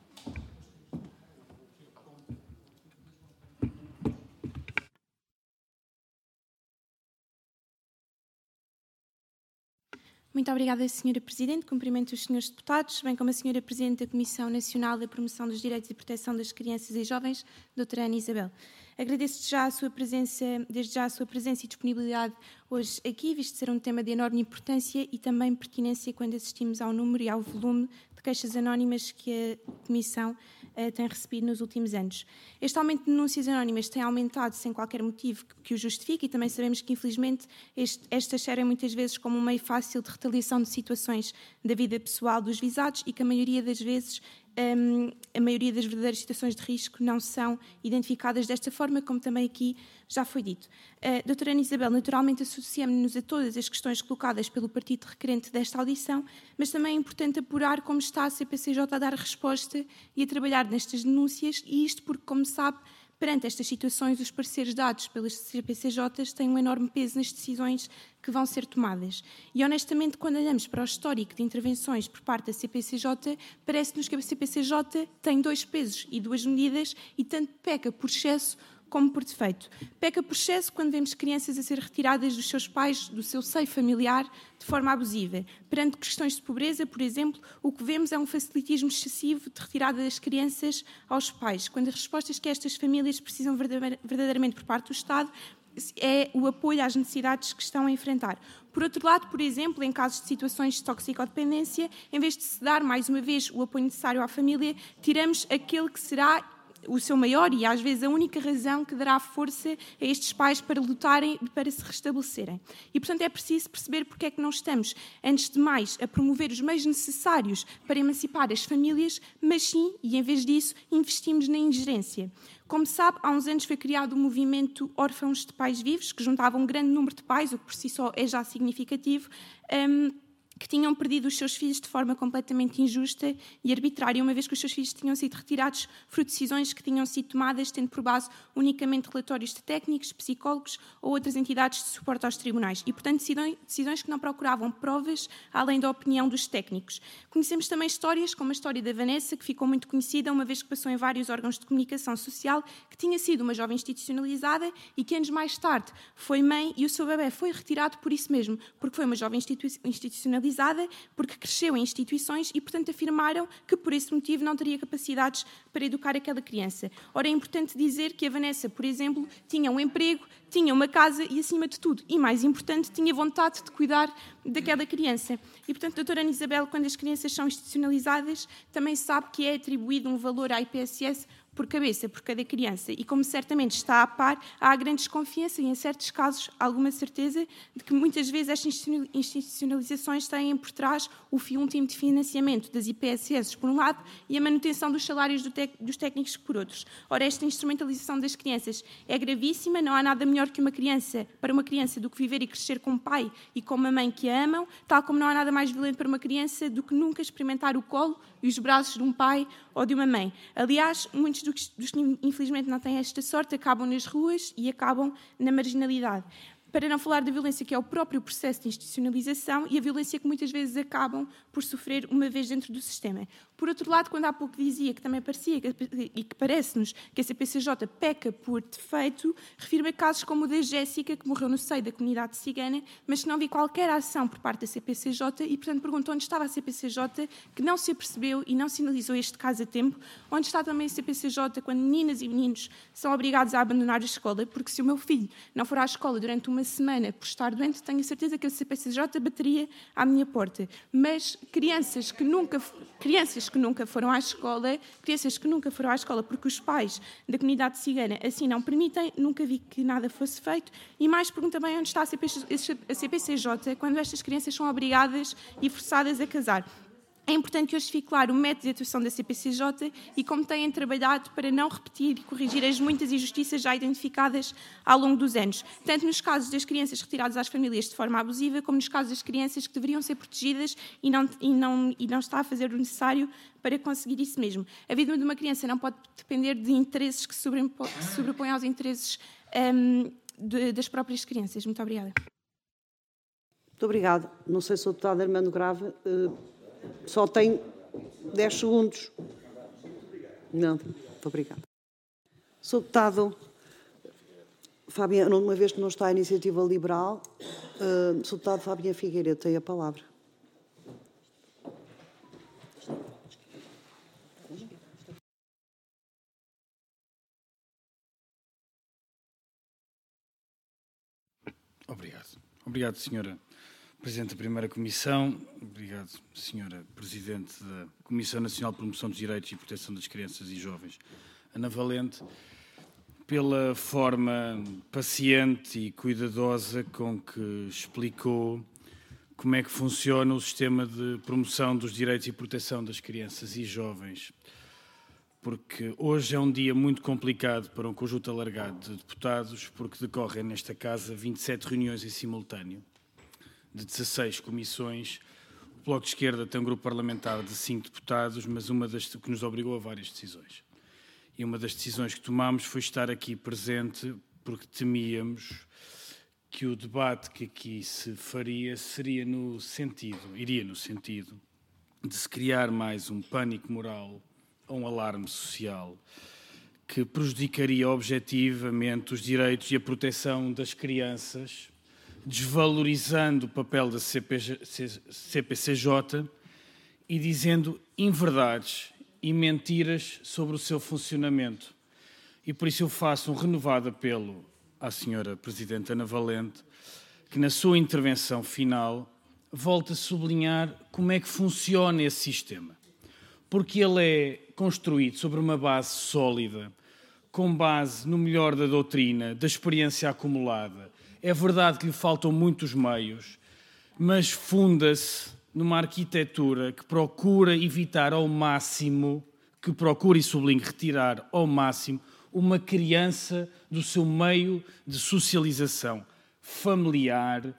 Muito obrigada, senhora Presidente. Cumprimento os senhores deputados, bem como a senhora Presidente da Comissão Nacional da Promoção dos Direitos e Proteção das Crianças e Jovens, doutora Ana Isabel. Agradeço já a sua presença, desde já a sua presença e disponibilidade hoje aqui, visto ser um tema de enorme importância e também pertinência quando assistimos ao número e ao volume de queixas anónimas que a Comissão uh, tem recebido nos últimos anos. Este aumento de denúncias anónimas tem aumentado sem qualquer motivo que o justifique e também sabemos que, infelizmente, este, estas servem muitas vezes como um meio fácil de retaliação de situações da vida pessoal dos visados e que a maioria das vezes Um, a maioria das verdadeiras situações de risco não são identificadas desta forma, como também aqui já foi dito. Uh, doutora Ana Isabel, naturalmente associamos-nos a todas as questões colocadas pelo partido requerente desta audição, mas também é importante apurar como está a C P C J a dar resposta e a trabalhar nestas denúncias, e isto porque, como sabe, perante estas situações, os pareceres dados pelas C P C Js têm um enorme peso nas decisões que vão ser tomadas. E, honestamente, quando olhamos para o histórico de intervenções por parte da C P C J, parece-nos que a C P C J tem dois pesos e duas medidas e tanto peca por excesso como por defeito. Peca por excesso quando vemos crianças a ser retiradas dos seus pais, do seu seio familiar, de forma abusiva. Perante questões de pobreza, por exemplo, o que vemos é um facilitismo excessivo de retirada das crianças aos pais, quando as respostas que estas famílias precisam verdadeiramente por parte do Estado é o apoio às necessidades que estão a enfrentar. Por outro lado, por exemplo, em casos de situações de toxicodependência, em vez de se dar mais uma vez o apoio necessário à família, tiramos aquele que será o seu maior e às vezes a única razão que dará força a estes pais para lutarem, para se restabelecerem. E, portanto, é preciso perceber porque é que não estamos, antes de mais, a promover os meios necessários para emancipar as famílias, mas sim, e em vez disso, investimos na ingerência. Como sabe, há uns anos foi criado o movimento Órfãos de Pais Vivos, que juntava um grande número de pais, o que por si só é já significativo, um, que tinham perdido os seus filhos de forma completamente injusta e arbitrária, uma vez que os seus filhos tinham sido retirados fruto de decisões que tinham sido tomadas tendo por base unicamente relatórios de técnicos, psicólogos ou outras entidades de suporte aos tribunais e, portanto, decisões que não procuravam provas além da opinião dos técnicos. Conhecemos também histórias, como a história da Vanessa, que ficou muito conhecida, uma vez que passou em vários órgãos de comunicação social, que tinha sido uma jovem institucionalizada e que anos mais tarde foi mãe e o seu bebê foi retirado por isso mesmo, porque foi uma jovem institucionalizada institucionalizada porque cresceu em instituições e, portanto, afirmaram que, por esse motivo, não teria capacidades para educar aquela criança. Ora, é importante dizer que a Vanessa, por exemplo, tinha um emprego, tinha uma casa e, acima de tudo, e mais importante, tinha vontade de cuidar daquela criança. E, portanto, a doutora Ana Isabel, quando as crianças são institucionalizadas, também sabe que é atribuído um valor à I P S S por cabeça, por cada criança. E como certamente está a par, há grande desconfiança e, em certos casos, alguma certeza de que muitas vezes estas institucionalizações têm por trás o fio último de financiamento das I P S S, por um lado, e a manutenção dos salários do tec- dos técnicos, por outros. Ora, esta instrumentalização das crianças é gravíssima, não há nada melhor que uma criança, para uma criança do que viver e crescer com um pai e com uma mãe que a amam, tal como não há nada mais violento para uma criança do que nunca experimentar o colo e os braços de um pai ou de uma mãe. Aliás, muitos dos que infelizmente não têm esta sorte acabam nas ruas e acabam na marginalidade. Para não falar da violência que é o próprio processo de institucionalização e a violência que muitas vezes acabam por sofrer uma vez dentro do sistema. Por outro lado, quando há pouco dizia que também parecia e que parece-nos que a C P C J peca por defeito, refiro-me a casos como o da Jéssica, que morreu no seio da comunidade cigana, mas que não vi qualquer ação por parte da C P C J e, portanto, perguntou onde estava a C P C J, que não se apercebeu e não sinalizou este caso a tempo, onde está também a C P C J quando meninas e meninos são obrigados a abandonar a escola, porque se o meu filho não for à escola durante uma semana por estar doente, tenho a certeza que a C P C J bateria à minha porta. Mas crianças que nunca, crianças que nunca foram à escola, crianças que nunca foram à escola porque os pais da comunidade cigana assim não permitem, nunca vi que nada fosse feito. E mais pergunto também onde está a C P C J quando estas crianças são obrigadas e forçadas a casar. É importante que hoje fique claro o método de atuação da C P C J e como têm trabalhado para não repetir e corrigir as muitas injustiças já identificadas ao longo dos anos, tanto nos casos das crianças retiradas às famílias de forma abusiva, como nos casos das crianças que deveriam ser protegidas e não, e não, e não está a fazer o necessário para conseguir isso mesmo. A vida de uma criança não pode depender de interesses que se sobrepõem aos interesses um, de, das próprias crianças. Muito obrigada. Muito obrigada. Não sei se o deputado Armando Grave... Uh... Só tem dez segundos. Não, muito obrigada. Sou deputado Fabiana, uma vez que não está a Iniciativa Liberal, uh, sou deputado Fabiana Figueiredo, tem a palavra. Obrigado. Obrigado, senhora Presidente da Primeira Comissão, obrigado, senhora Presidente da Comissão Nacional de Promoção dos Direitos e Proteção das Crianças e Jovens, Ana Valente, pela forma paciente e cuidadosa com que explicou como é que funciona o sistema de promoção dos direitos e proteção das crianças e jovens, porque hoje é um dia muito complicado para um conjunto alargado de deputados, porque decorrem nesta Casa vinte e sete reuniões em simultâneo, de dezasseis comissões. O Bloco de Esquerda tem um grupo parlamentar de cinco deputados, mas uma das que nos obrigou a várias decisões. E uma das decisões que tomámos foi estar aqui presente, porque temíamos que o debate que aqui se faria seria no sentido, iria no sentido de se criar mais um pânico moral ou um alarme social que prejudicaria objetivamente os direitos e a proteção das crianças, desvalorizando o papel da C P C J e dizendo inverdades e mentiras sobre o seu funcionamento. E por isso eu faço um renovado apelo à senhora Presidente Ana Valente, que na sua intervenção final volte a sublinhar como é que funciona esse sistema. Porque ele é construído sobre uma base sólida, com base no melhor da doutrina, da experiência acumulada. É verdade que lhe faltam muitos meios, mas funda-se numa arquitetura que procura evitar ao máximo, que procura, e sublinho, retirar ao máximo, uma criança do seu meio de socialização familiar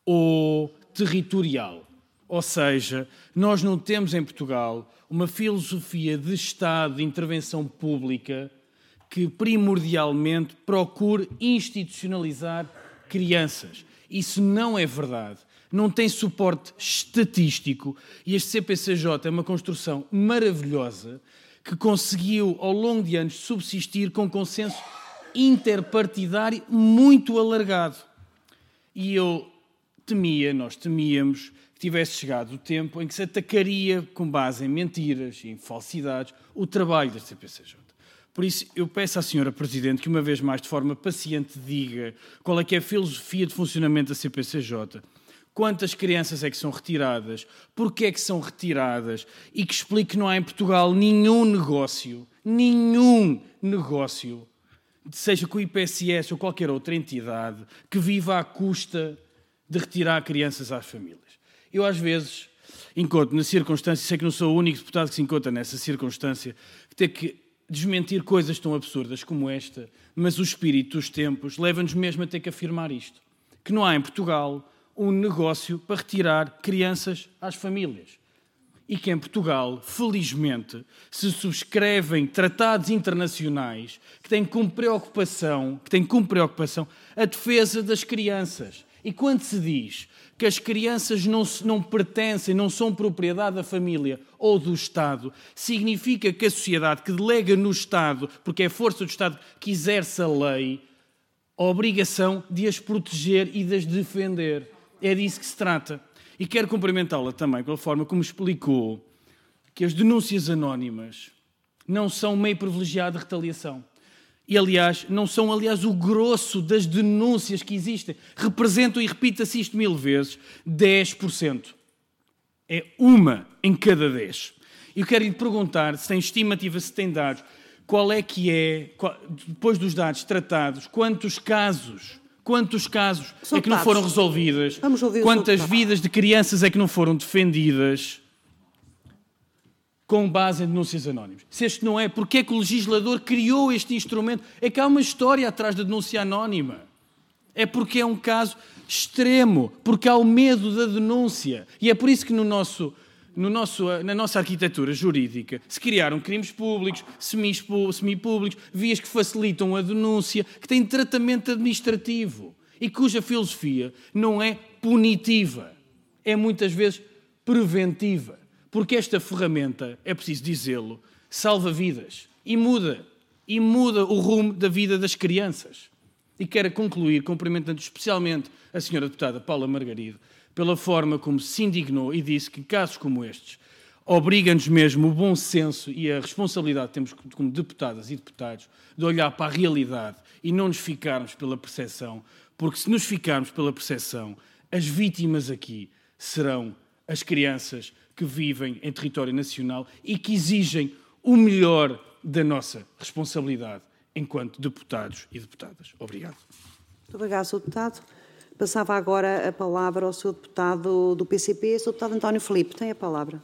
ou territorial. Ou seja, nós não temos em Portugal uma filosofia de Estado, de intervenção pública, que primordialmente procure institucionalizar crianças. Isso não é verdade. Não tem suporte estatístico e este C P C J é uma construção maravilhosa que conseguiu, ao longo de anos, subsistir com consenso interpartidário muito alargado. E eu temia, nós temíamos, que tivesse chegado o tempo em que se atacaria, com base em mentiras e em falsidades, o trabalho da C P C J. Por isso, eu peço à senhora Presidente que, uma vez mais, de forma paciente, diga qual é que é a filosofia de funcionamento da C P C J, quantas crianças é que são retiradas, porque é que são retiradas, e que explique que não há em Portugal nenhum negócio, nenhum negócio, seja com o I P S S ou qualquer outra entidade, que viva à custa de retirar crianças às famílias. Eu, às vezes, encontro na circunstância, sei que não sou o único deputado que se encontra nessa circunstância, que tem que desmentir coisas tão absurdas como esta, mas o espírito dos tempos leva-nos mesmo a ter que afirmar isto, que não há em Portugal um negócio para retirar crianças às famílias. E que em Portugal, felizmente, se subscrevem tratados internacionais que têm como preocupação, que têm como preocupação a defesa das crianças. E quando se diz que as crianças não, não pertencem, não são propriedade da família ou do Estado, significa que a sociedade que delega no Estado, porque é a força do Estado que exerce a lei, a obrigação de as proteger e de as defender. É disso que se trata. E quero cumprimentá-la também pela forma como explicou que as denúncias anónimas não são meio privilegiado de retaliação. E, aliás, não são, aliás, o grosso das denúncias que existem. Representam, e repita-se isto mil vezes, dez por cento. É uma em cada dez. E eu quero lhe perguntar, se tem estimativa, se tem dados, qual é que é, qual, depois dos dados tratados, quantos casos, quantos casos é que não foram resolvidas, quantas vidas de crianças é que não foram defendidas com base em denúncias anónimas. Se este não é, porque é que o legislador criou este instrumento? É que há uma história atrás da denúncia anónima. É porque é um caso extremo, porque há o medo da denúncia. E é por isso que no nosso, no nosso, na nossa arquitetura jurídica se criaram crimes públicos, semipúblicos, vias que facilitam a denúncia, que têm tratamento administrativo e cuja filosofia não é punitiva, é muitas vezes preventiva. Porque esta ferramenta, é preciso dizê-lo, salva vidas e muda, e muda o rumo da vida das crianças. E quero concluir cumprimentando especialmente a senhora deputada Paula Margarido pela forma como se indignou e disse que casos como estes obriga-nos mesmo o bom senso e a responsabilidade que temos como deputadas e deputados de olhar para a realidade e não nos ficarmos pela percepção, porque se nos ficarmos pela percepção, as vítimas aqui serão as crianças que vivem em território nacional e que exigem o melhor da nossa responsabilidade enquanto deputados e deputadas. Obrigado. Muito obrigado, senhor Deputado. Passava agora a palavra ao senhor Deputado do P C P, senhor Deputado António Filipe. Tem a palavra.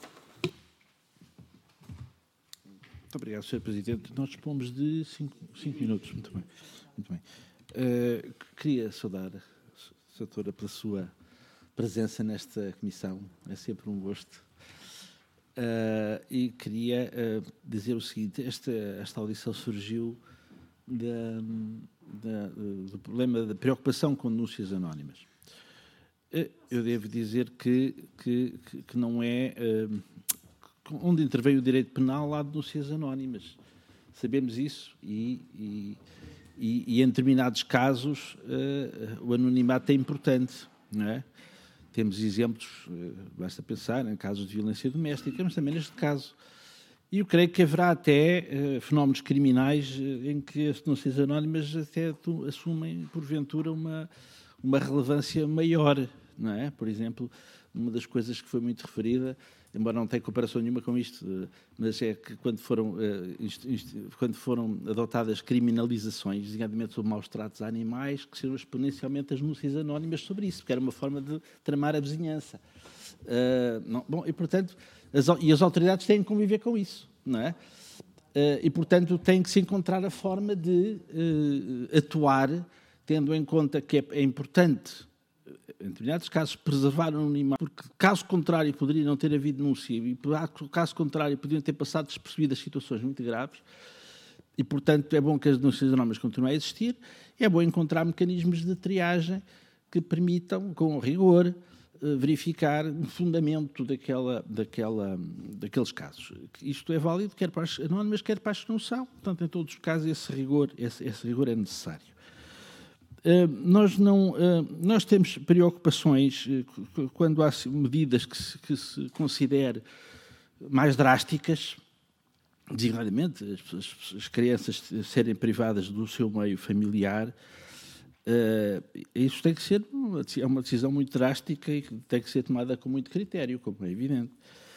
Muito obrigado, senhor Presidente. Nós dispomos de cinco, cinco minutos. Muito bem. Muito bem. Uh, queria saudar a senhora pela sua presença nesta comissão. É sempre um gosto. Uh, e queria uh, dizer o seguinte, esta, esta audição surgiu da, da, do problema da preocupação com denúncias anónimas. Uh, eu devo dizer que, que, que não é... Uh, onde intervém o direito penal há denúncias anónimas. Sabemos isso e, e, e, e em determinados casos uh, o anonimato é importante, não é? Temos exemplos, basta pensar em casos de violência doméstica, mas também neste caso. E eu creio que haverá até uh, fenómenos criminais uh, em que as denúncias anónimas até tu, assumem, porventura, uma, uma relevância maior, não é? Por exemplo, uma das coisas que foi muito referida, embora não tenha comparação nenhuma com isto, uh, mas é que quando foram, uh, inst, inst, quando foram adotadas criminalizações, designadamente sobre maus tratos a animais, que serão exponencialmente as denúncias anónimas sobre isso, porque era uma forma de tramar a vizinhança. Uh, não, bom, e, portanto, as, e as autoridades têm que conviver com isso, não é? Uh, e, portanto, tem que se encontrar a forma de uh, atuar, tendo em conta que é, é importante, em determinados casos, preservar o anonimato, porque, caso contrário, poderia não ter havido denúncia e, caso contrário, poderiam ter passado despercebidas situações muito graves e, portanto, é bom que as denúncias anónimas continuem a existir, é bom encontrar mecanismos de triagem que permitam, com rigor, verificar o fundamento daquela, daquela, daqueles casos. Isto é válido quer para as anónimas, quer para as que não são. Portanto, em todos os casos, esse rigor, esse, esse rigor é necessário. nós, não, nós temos preocupações quando há medidas que se, que se considere mais drásticas, designadamente as, as crianças serem privadas do seu meio familiar. Isso tem que ser uma, é uma decisão muito drástica e tem que ser tomada com muito critério, como é evidente.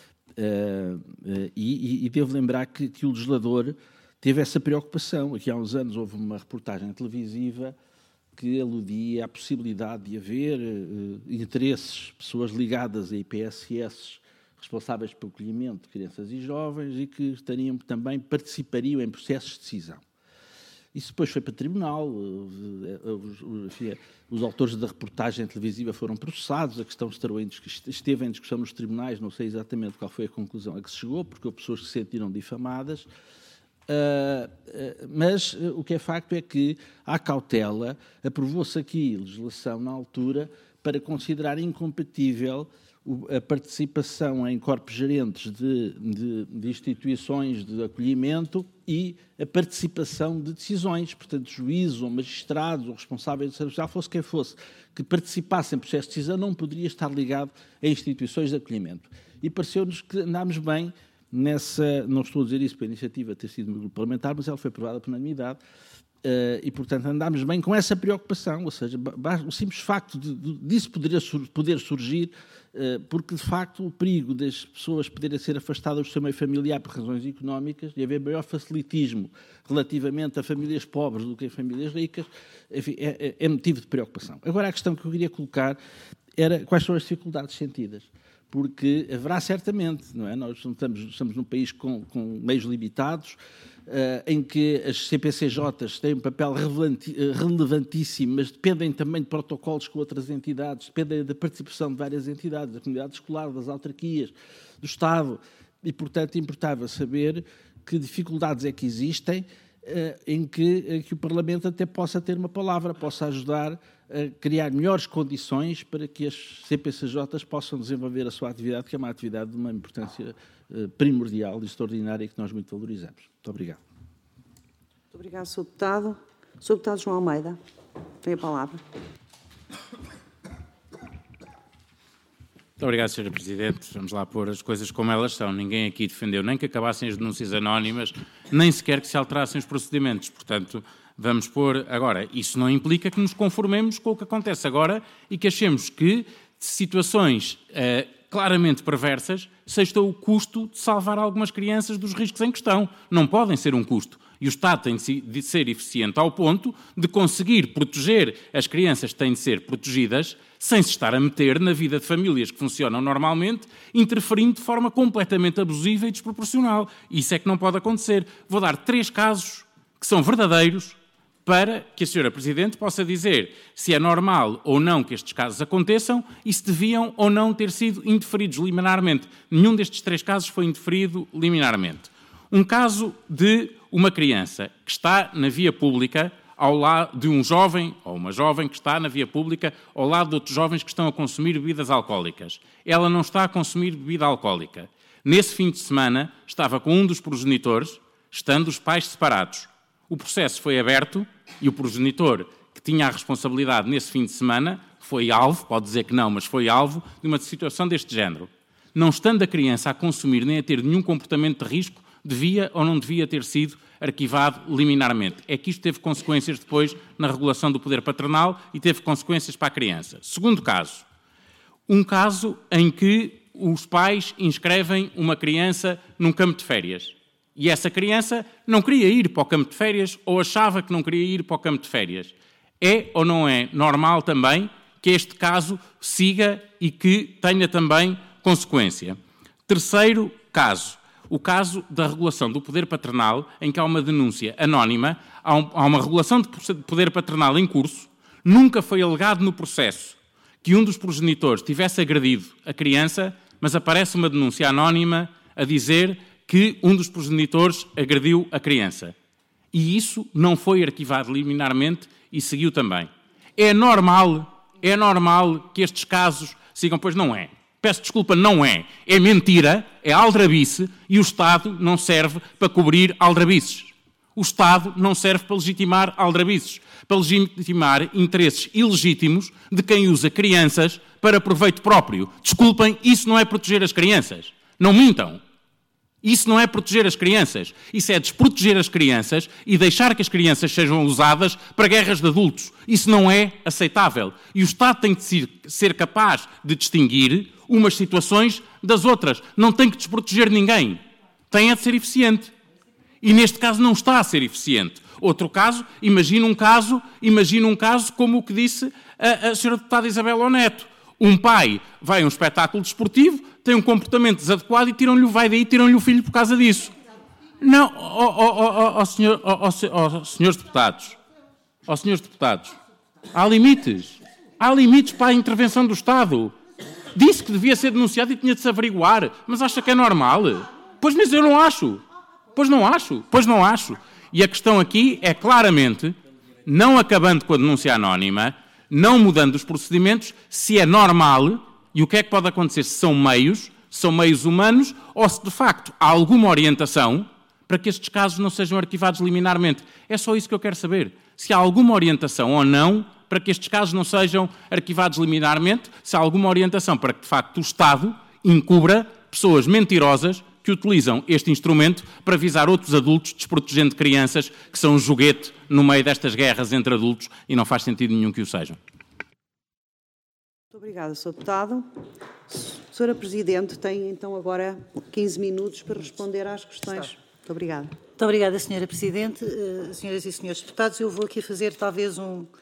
E, e devo lembrar que, que o legislador teve essa preocupação. Aqui há uns anos houve uma reportagem televisiva que aludia à possibilidade de haver uh, interesses, pessoas ligadas a I P S S responsáveis pelo acolhimento de crianças e jovens e que estariam, também participariam em processos de decisão. Isso depois foi para o tribunal, uh, os, os, os autores da reportagem televisiva foram processados, a questão esteve em discussão nos tribunais, não sei exatamente qual foi a conclusão a que se chegou, porque houve pessoas que se sentiram difamadas. Uh, uh, mas uh, o que é facto é que, à cautela, aprovou-se aqui legislação na altura para considerar incompatível o, a participação em corpos gerentes de, de, de instituições de acolhimento e a participação de decisões, portanto, juízes ou magistrados ou responsáveis de serviço social, fosse quem fosse, que participasse em processo de decisão, não poderia estar ligado a instituições de acolhimento. E pareceu-nos que andámos bem nessa, não estou a dizer isso para a iniciativa ter sido no grupo parlamentar, mas ela foi aprovada por unanimidade, uh, e, portanto, andámos bem com essa preocupação, ou seja, o simples facto de, de, disso poderia sur, poder surgir, uh, porque, de facto, o perigo das pessoas poderem ser afastadas do seu meio familiar por razões económicas e haver maior facilitismo relativamente a famílias pobres do que a famílias ricas, enfim, é, é, é motivo de preocupação. Agora, a questão que eu queria colocar era quais são as dificuldades sentidas. Porque haverá certamente, não é? Nós estamos, estamos num país com, com meios limitados, uh, em que as C P C Js têm um papel relevantíssimo, mas dependem também de protocolos com outras entidades, dependem da participação de várias entidades, da comunidade escolar, das autarquias, do Estado, e, portanto, importava saber que dificuldades é que existem, uh, em, que, em que o Parlamento até possa ter uma palavra, possa ajudar a criar melhores condições para que as C P C Js possam desenvolver a sua atividade, que é uma atividade de uma importância uh, primordial e extraordinária e que nós muito valorizamos. Muito obrigado. Muito obrigado, senhor Deputado. senhor Deputado João Almeida, tem a palavra. Muito obrigado, senhora Presidente. Vamos lá pôr as coisas como elas são. Ninguém aqui defendeu nem que acabassem as denúncias anónimas, nem sequer que se alterassem os procedimentos. Portanto, vamos pôr agora. Isso não implica que nos conformemos com o que acontece agora e que achemos que situações uh, claramente perversas seja o custo de salvar algumas crianças dos riscos em questão. Não podem ser um custo. E o Estado tem de ser eficiente ao ponto de conseguir proteger as crianças que têm de ser protegidas sem se estar a meter na vida de famílias que funcionam normalmente, interferindo de forma completamente abusiva e desproporcional. Isso é que não pode acontecer. Vou dar três casos que são verdadeiros para que a senhora Presidente possa dizer se é normal ou não que estes casos aconteçam e se deviam ou não ter sido indeferidos liminarmente. Nenhum destes três casos foi indeferido liminarmente. Um caso de uma criança que está na via pública ao lado de um jovem ou uma jovem que está na via pública ao lado de outros jovens que estão a consumir bebidas alcoólicas. Ela não está a consumir bebida alcoólica. Nesse fim de semana estava com um dos progenitores, estando os pais separados. O processo foi aberto e o progenitor, que tinha a responsabilidade nesse fim de semana, foi alvo, pode dizer que não, mas foi alvo de uma situação deste género. Não estando a criança a consumir nem a ter nenhum comportamento de risco, devia ou não devia ter sido arquivado liminarmente. É que isto teve consequências depois na regulação do poder paternal e teve consequências para a criança. Segundo caso, um caso em que os pais inscrevem uma criança num campo de férias. E essa criança não queria ir para o campo de férias ou achava que não queria ir para o campo de férias. É ou não é normal também que este caso siga e que tenha também consequência? Terceiro caso, o caso da regulação do poder paternal, em que há uma denúncia anónima, há, um, há uma regulação de poder paternal em curso, nunca foi alegado no processo que um dos progenitores tivesse agredido a criança, mas aparece uma denúncia anónima a dizer que um dos progenitores agrediu a criança. E isso não foi arquivado liminarmente e seguiu também. É normal, é normal que estes casos sigam, pois não é. Peço desculpa, não é. É mentira, é aldrabice e o Estado não serve para cobrir aldrabices. O Estado não serve para legitimar aldrabices, para legitimar interesses ilegítimos de quem usa crianças para proveito próprio. Desculpem, isso não é proteger as crianças. Não mintam. Isso não é proteger as crianças. Isso é desproteger as crianças e deixar que as crianças sejam usadas para guerras de adultos. Isso não é aceitável. E o Estado tem de ser capaz de distinguir umas situações das outras. Não tem que desproteger ninguém. Tem a de ser eficiente. E neste caso não está a ser eficiente. Outro caso, imagina um caso, imagina um caso como o que disse a, a senhora deputada Isabel Neto. Um pai vai a um espetáculo desportivo, tem um comportamento desadequado e tiram-lhe, vai daí tiram-lhe o filho por causa disso. Não, ó oh, oh, oh, oh, senhor, oh, oh, senhores deputados, ó oh, senhores deputados, há limites. Há limites para a intervenção do Estado. Disse que devia ser denunciado e tinha de se averiguar, mas acha que é normal? Pois, mas eu não acho. Pois não acho. Pois não acho. E a questão aqui é claramente, não acabando com a denúncia anónima, não mudando os procedimentos, se é normal, e o que é que pode acontecer se são meios, são meios humanos, ou se de facto há alguma orientação para que estes casos não sejam arquivados liminarmente. É só isso que eu quero saber. Se há alguma orientação ou não para que estes casos não sejam arquivados liminarmente, se há alguma orientação para que de facto o Estado encubra pessoas mentirosas que utilizam este instrumento para visar outros adultos, desprotegendo crianças que são um joguete no meio destas guerras entre adultos e não faz sentido nenhum que o sejam. Muito obrigada, senhor Deputado. senhora Presidente, tem então agora quinze minutos para responder às questões. Muito obrigada. Muito obrigada, senhora Presidente. Uh, senhoras e senhores deputados, eu vou aqui fazer talvez um, uh,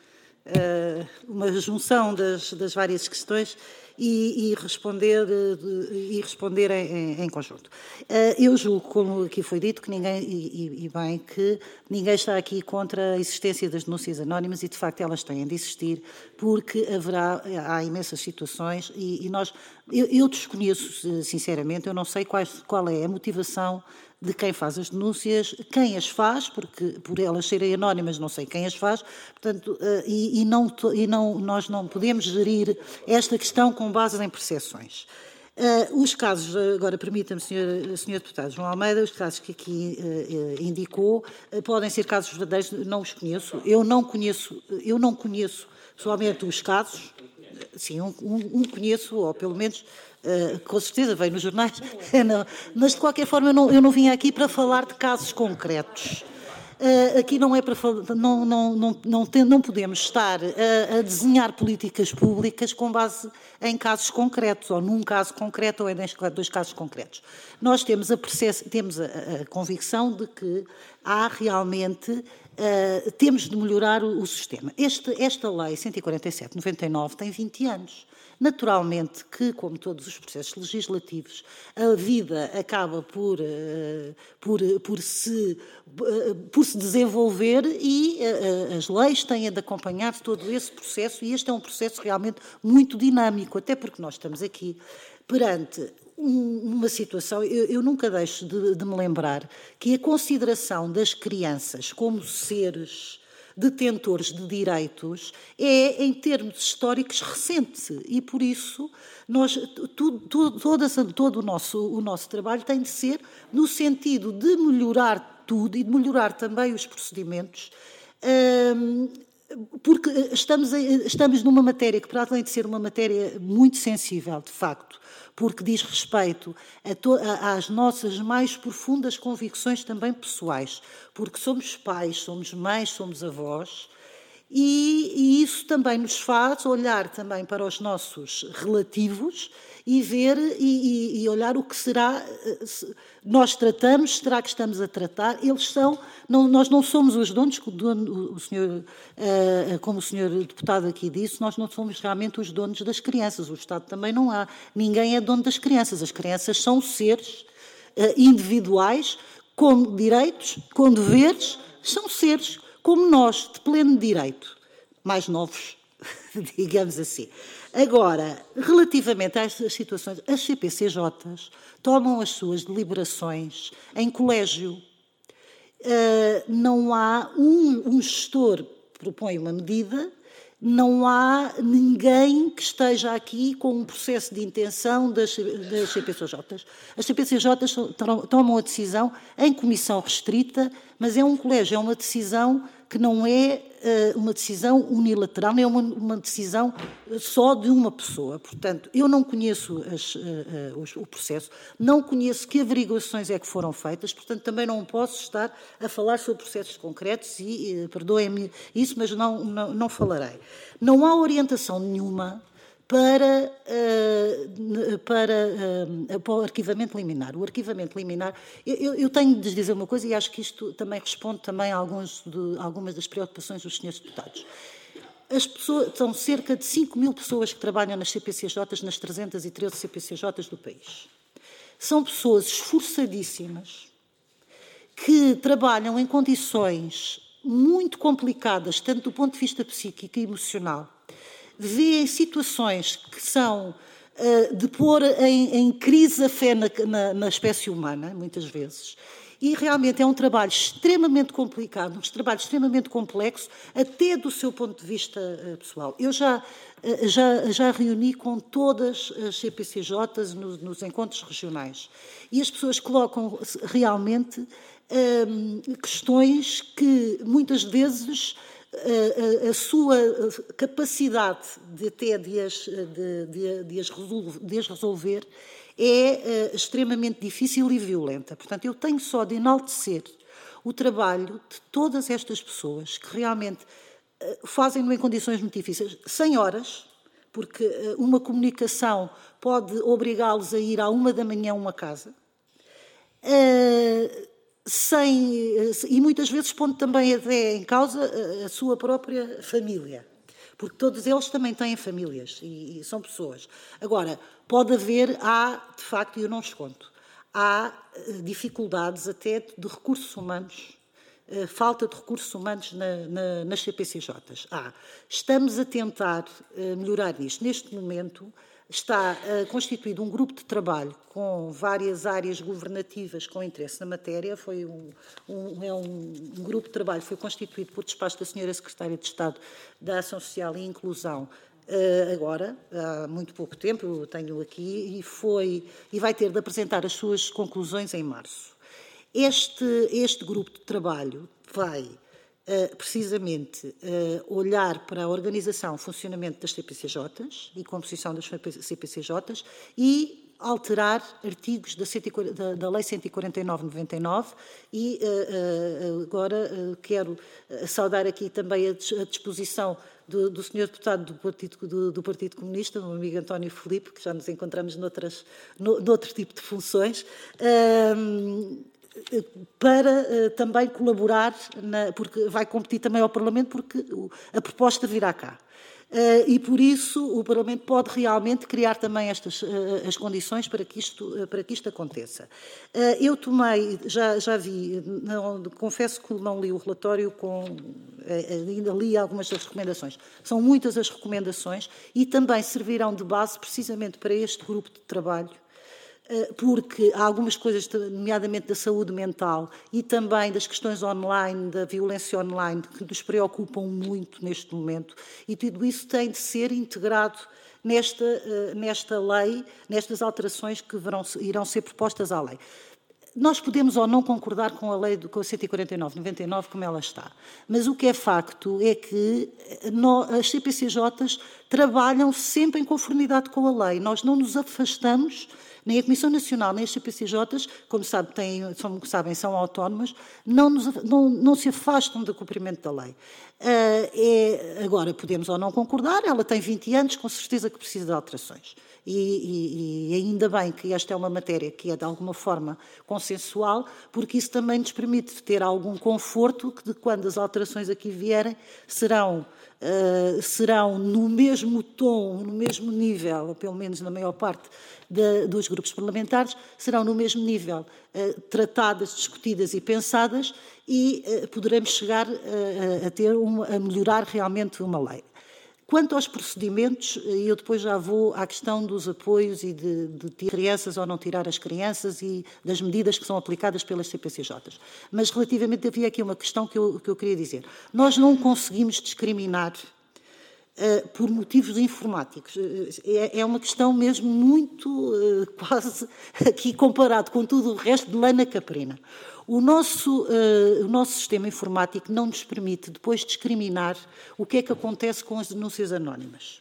uma junção das, das várias questões e, e responder, uh, e responder em, em, em conjunto. Uh, eu julgo, como aqui foi dito, que ninguém, e, e bem, que ninguém está aqui contra a existência das denúncias anónimas e, de facto, elas têm de existir, porque haverá, há imensas situações e, e nós, eu, eu desconheço, sinceramente, eu não sei qual, qual é a motivação de quem faz as denúncias, quem as faz, porque por elas serem anónimas não sei quem as faz, portanto, e, e, não, e não, nós não podemos gerir esta questão com base em percepções. Uh, os casos, agora permita-me, senhor, senhor Deputado João Almeida, os casos que aqui uh, indicou uh, podem ser casos verdadeiros, não os conheço, eu não conheço, eu não conheço pessoalmente os casos, sim, um, um, um conheço, ou pelo menos Uh, com certeza veio nos jornais, não, mas de qualquer forma eu não, eu não vim aqui para falar de casos concretos. Uh, aqui não é para falar, não, não, não, não, tem, não podemos estar a, a desenhar políticas públicas com base em casos concretos, ou num caso concreto, ou em dois casos concretos. Nós temos a, temos a, a convicção de que há realmente, uh, temos de melhorar o, o sistema. Este, esta lei cento e quarenta e sete barra noventa e nove tem vinte anos. Naturalmente que, como todos os processos legislativos, a vida acaba por, por, por, se, por se desenvolver e as leis têm de acompanhar todo esse processo, e este é um processo realmente muito dinâmico, até porque nós estamos aqui perante uma situação, eu, eu nunca deixo de, de me lembrar que a consideração das crianças como seres detentores de direitos é, em termos históricos, recente e, por isso, nós, tudo, tudo, todo, todo o, nosso, o nosso trabalho tem de ser no sentido de melhorar tudo e de melhorar também os procedimentos, hum, porque estamos, estamos numa matéria que, para além de ser uma matéria muito sensível, de facto, porque diz respeito a to, a, às nossas mais profundas convicções também pessoais, porque somos pais, somos mães, somos avós, e, e isso também nos faz olhar também para os nossos relativos e ver e, e, e olhar o que será, nós tratamos, será que estamos a tratar, eles são, não, nós não somos os donos, o senhor, como o senhor deputado aqui disse, nós não somos realmente os donos das crianças, o Estado também não há, ninguém é dono das crianças, as crianças são seres individuais, com direitos, com deveres, são seres como nós, de pleno direito, mais novos, digamos assim. Agora, relativamente a estas situações, as C P C Js tomam as suas deliberações em colégio. Uh, não há um, um gestor que propõe uma medida, não há ninguém que esteja aqui com um processo de intenção das, das C P C Js. As C P C Js tomam a decisão em comissão restrita, mas é um colégio, é uma decisão que não é uh, uma decisão unilateral, não é uma, uma decisão só de uma pessoa. Portanto, eu não conheço as, uh, uh, os, o processo, não conheço que averiguações é que foram feitas, portanto, também não posso estar a falar sobre processos concretos e, uh, perdoem-me isso, mas não, não, não falarei. Não há orientação nenhuma para, uh, para, uh, para o arquivamento liminar. O arquivamento liminar, eu, eu tenho de dizer uma coisa e acho que isto também responde também a alguns de, algumas das preocupações dos senhores deputados. As pessoas, são cerca de cinco mil pessoas que trabalham nas C P C Js, nas trezentas e treze C P C Js do país. São pessoas esforçadíssimas que trabalham em condições muito complicadas, tanto do ponto de vista psíquico e emocional, vêem situações que são uh, de pôr em, em crise a fé na, na, na espécie humana, muitas vezes. E realmente é um trabalho extremamente complicado, um trabalho extremamente complexo, até do seu ponto de vista uh, pessoal. Eu já, uh, já, já reuni com todas as C P C Js no, nos encontros regionais. E as pessoas colocam realmente uh, questões que muitas vezes A, a, a sua capacidade de até de as, de, de, de as, resolver, de as resolver é uh, extremamente difícil e violenta. Portanto, eu tenho só de enaltecer o trabalho de todas estas pessoas que realmente uh, fazem-no em condições muito difíceis, sem horas, porque uh, uma comunicação pode obrigá-los a ir à uma da manhã a uma casa, uh, sem, e muitas vezes pondo também até em causa a sua própria família, porque todos eles também têm famílias e, e são pessoas. Agora, pode haver, há, de facto, e eu não escondo, há dificuldades até de recursos humanos, falta de recursos humanos na, na, nas C P C Js. Há. Estamos a tentar melhorar isto. Neste momento, está uh, constituído um grupo de trabalho com várias áreas governativas com interesse na matéria. Foi um, um, é um, um grupo de trabalho que foi constituído por despacho da senhora Secretária de Estado da Ação Social e Inclusão, uh, agora, há muito pouco tempo, eu tenho aqui, e, foi, e vai ter de apresentar as suas conclusões em março. Este, este grupo de trabalho vai Uh, precisamente uh, olhar para a organização, funcionamento das C P C Js e composição das C P C Js e alterar artigos da, da, da Lei cento e quarenta e nove barra noventa e nove e uh, uh, agora uh, quero saudar aqui também a, a disposição do, do senhor deputado do Partido, do, do Partido Comunista, o amigo António Filipe, que já nos encontramos noutras, no, noutro tipo de funções, uh, para uh, também colaborar, na, porque vai competir também ao Parlamento, porque uh, a proposta virá cá. Uh, e, por isso, o Parlamento pode realmente criar também estas uh, as condições para que isto, uh, para que isto aconteça. Uh, eu tomei, já, já vi, não, confesso que não li o relatório, com, uh, ainda li algumas das recomendações. São muitas as recomendações e também servirão de base precisamente para este grupo de trabalho, porque há algumas coisas, nomeadamente da saúde mental e também das questões online, da violência online, que nos preocupam muito neste momento, e tudo isso tem de ser integrado nesta, nesta lei, nestas alterações que verão, irão ser propostas à lei. Nós podemos ou não concordar com a lei do, com a cento e quarenta e nove barra noventa e nove como ela está, mas o que é facto é que no, as C P C Js trabalham sempre em conformidade com a lei. Nós não nos afastamos, nem a Comissão Nacional, nem as C P C Js, como sabe, têm, como sabem, são autónomas, não, nos, não, não se afastam do cumprimento da lei. Uh, é, agora, podemos ou não concordar, ela tem vinte anos, com certeza que precisa de alterações. E, e, e ainda bem que esta é uma matéria que é, de alguma forma, consensual, porque isso também nos permite ter algum conforto que, de quando as alterações aqui vierem, serão, uh, serão no mesmo tom, no mesmo nível, pelo menos na maior parte de, dos grupos parlamentares, serão no mesmo nível, uh, tratadas, discutidas e pensadas, e uh, poderemos chegar uh, a, ter uma, a melhorar realmente uma lei. Quanto aos procedimentos, eu depois já vou à questão dos apoios e de, de tirar crianças ou não tirar as crianças e das medidas que são aplicadas pelas C P C Js. Mas, relativamente, havia aqui uma questão que eu, que eu queria dizer. Nós não conseguimos discriminar Uh, por motivos informáticos. Uh, é, é uma questão mesmo muito, uh, quase, aqui comparado com tudo o resto, de lana caprina. O nosso, uh, o nosso sistema informático não nos permite depois discriminar o que é que acontece com as denúncias anónimas.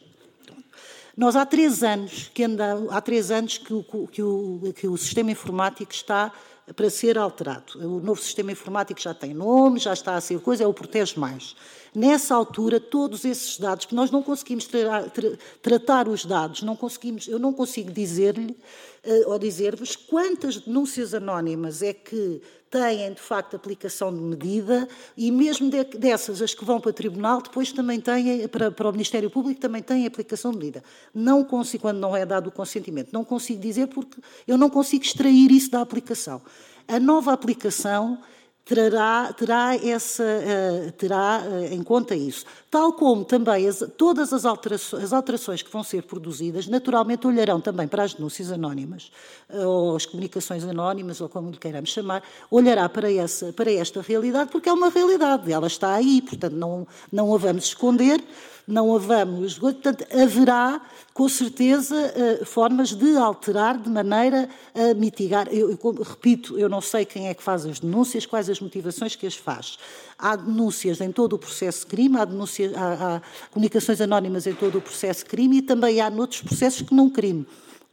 Nós há três anos que, anda, há três anos que, o, que, o, que o sistema informático está para ser alterado. O novo sistema informático já tem nome, já está a ser coisa, é o Protege Mais. Nessa altura, todos esses dados, que nós não conseguimos tra tra tratar os dados, não conseguimos, eu não consigo dizer-lhe uh, ou dizer-vos quantas denúncias anónimas é que têm, de facto, aplicação de medida e mesmo de, dessas, as que vão para o Tribunal, depois também têm, para, para o Ministério Público, também têm aplicação de medida. Não consigo, quando não é dado o consentimento, não consigo dizer porque eu não consigo extrair isso da aplicação. A nova aplicação Terá, terá, essa, uh, terá uh, em conta isso. Tal como também as, todas as alterações, as alterações que vão ser produzidas, naturalmente olharão também para as denúncias anónimas, uh, ou as comunicações anónimas, ou como lhe queiramos chamar, olhará para, essa, para esta realidade, porque é uma realidade, ela está aí, portanto não, não a vamos esconder, não a vamos... Portanto, haverá, com certeza, formas de alterar de maneira a mitigar. Eu, eu repito, eu não sei quem é que faz as denúncias, quais as motivações que as faz. Há denúncias em todo o processo de crime, há, denúncias, há, há comunicações anónimas em todo o processo de crime e também há noutros processos que não crime.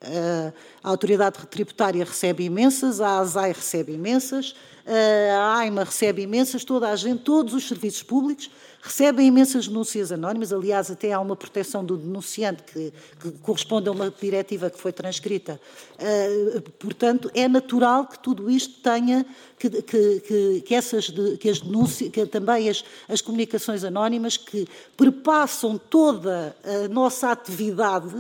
A autoridade tributária recebe imensas, a ASAI recebe imensas, a AIMA recebe imensas, toda a gente, todos os serviços públicos recebem imensas denúncias anónimas. Aliás, até há uma proteção do denunciante que, que corresponde a uma diretiva que foi transcrita. Uh, portanto, é natural que tudo isto tenha, que, que, que, que, essas, que as denúncias, que também as, as comunicações anónimas que perpassam toda a nossa atividade,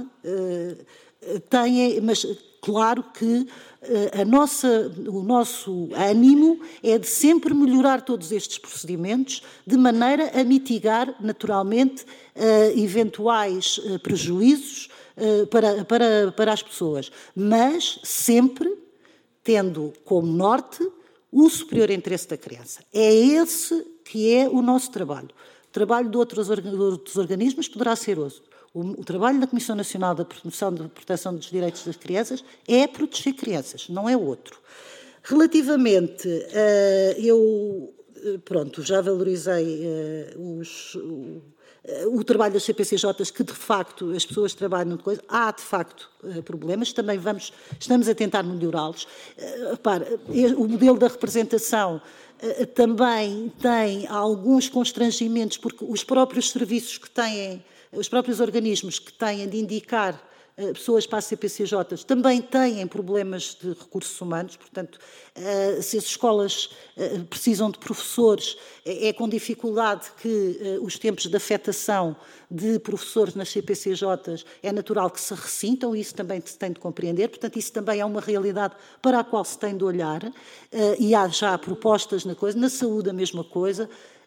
uh, têm, mas claro que a nossa, o nosso ânimo é de sempre melhorar todos estes procedimentos de maneira a mitigar, naturalmente, eventuais prejuízos para, para, para as pessoas, mas sempre tendo como norte o superior interesse da criança. É esse que é o nosso trabalho. O trabalho de outros, de outros organismos poderá ser outro. O, o trabalho da Comissão Nacional da Promoção de Proteção dos Direitos das Crianças é proteger crianças, não é outro. Relativamente, uh, eu, pronto, já valorizei uh, os, o, uh, o trabalho das C P C Js, que de facto as pessoas trabalham de coisa, há de facto uh, problemas, também vamos, estamos a tentar melhorá-los. Uh, repare, o modelo da representação uh, também tem alguns constrangimentos, porque os próprios serviços que têm, os próprios organismos que têm de indicar uh, pessoas para as C P C Js também têm problemas de recursos humanos, portanto, uh, se as escolas uh, precisam de professores, é com dificuldade que uh, os tempos de afetação de professores nas C P C Js é natural que se ressintam, e isso também se tem de compreender, portanto, isso também é uma realidade para a qual se tem de olhar, uh, e há já propostas na coisa, na saúde a mesma coisa.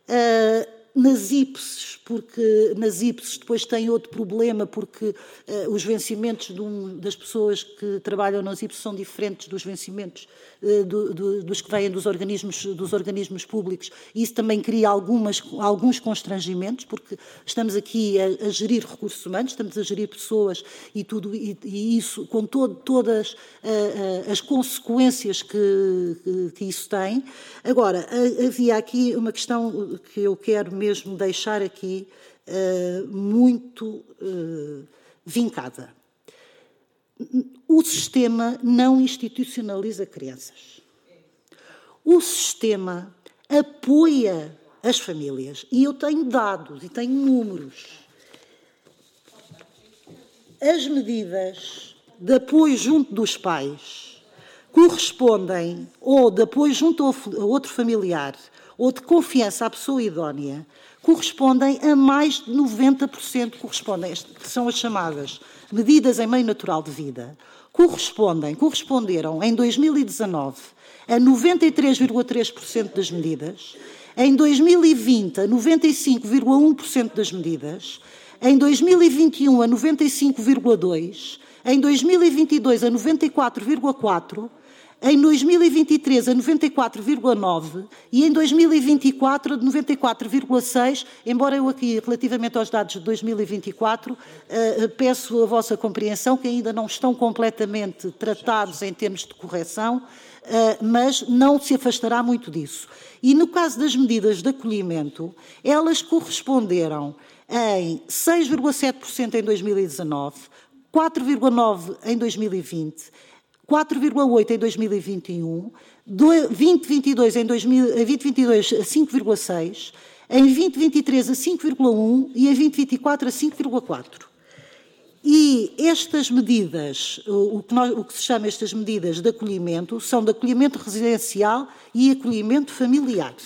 Uh, Nas I P S, porque nas I P S depois tem outro problema, porque uh, os vencimentos de um, das pessoas que trabalham nas I P S são diferentes dos vencimentos uh, do, do, dos que vêm dos organismos, dos organismos públicos. E isso também cria algumas, alguns constrangimentos, porque estamos aqui a, a gerir recursos humanos, estamos a gerir pessoas e, tudo, e, e isso com todo, todas uh, uh, as consequências que, que, que isso tem. Agora, uh, havia aqui uma questão que eu quero mesmo mesmo deixar aqui uh, muito uh, vincada. O sistema não institucionaliza crianças. O sistema apoia as famílias. E eu tenho dados e tenho números. As medidas de apoio junto dos pais correspondem, ou de apoio junto a outro familiar, ou de confiança à pessoa idónea, correspondem a mais de noventa por cento, correspondem, que são as chamadas medidas em meio natural de vida, correspondem, corresponderam em dois mil e dezanove a noventa e três vírgula três por cento das medidas, em dois mil e vinte a noventa e cinco vírgula um por cento das medidas, em dois mil e vinte e um a noventa e cinco vírgula dois por cento, em dois mil e vinte e dois a noventa e quatro vírgula quatro por cento, em dois mil e vinte e três a noventa e quatro vírgula nove e em dois mil e vinte e quatro a noventa e quatro vírgula seis, embora eu aqui, relativamente aos dados de dois mil e vinte e quatro, uh, peço a vossa compreensão que ainda não estão completamente tratados em termos de correção, uh, mas não se afastará muito disso. E no caso das medidas de acolhimento, elas corresponderam em seis vírgula sete por cento em dois mil e dezanove, quatro vírgula nove por cento em dois mil e vinte, quatro vírgula oito por cento em dois mil e vinte e um, vinte vinte e dois em dois mil, vinte vinte e dois a cinco vírgula seis por cento, em vinte vinte e três a cinco vírgula um por cento e em vinte vinte e quatro a cinco vírgula quatro por cento. E estas medidas, o que, nós, o que se chama estas medidas de acolhimento, são de acolhimento residencial e acolhimento familiar.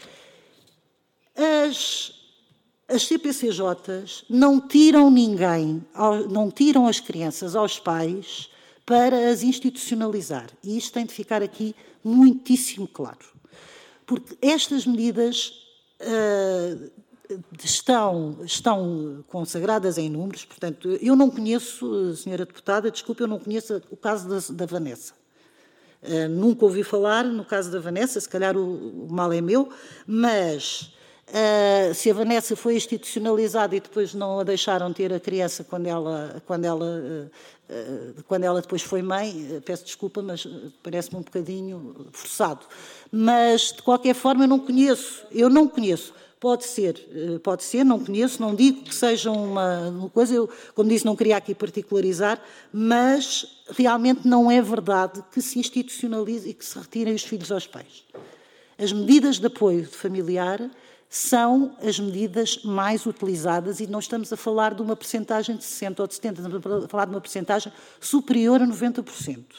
As, as C P C Js não tiram ninguém, não tiram as crianças aos pais para as institucionalizar. E isto tem de ficar aqui muitíssimo claro. Porque estas medidas uh, estão, estão consagradas em números, portanto, eu não conheço, senhora deputada, desculpe, eu não conheço o caso da, da Vanessa. Uh, nunca ouvi falar no caso da Vanessa, se calhar o, o mal é meu, mas uh, se a Vanessa foi institucionalizada e depois não a deixaram ter a criança quando ela, quando ela, uh, uh, quando ela depois foi mãe, uh, peço desculpa, mas parece-me um bocadinho forçado. Mas, de qualquer forma, eu não conheço, eu não conheço. Pode ser, pode ser, não conheço, não digo que seja uma, uma coisa, eu, como disse, não queria aqui particularizar, mas realmente não é verdade que se institucionalize e que se retirem os filhos aos pais. As medidas de apoio familiar são as medidas mais utilizadas e não estamos a falar de uma percentagem de sessenta ou de setenta, estamos a falar de uma percentagem superior a noventa por cento.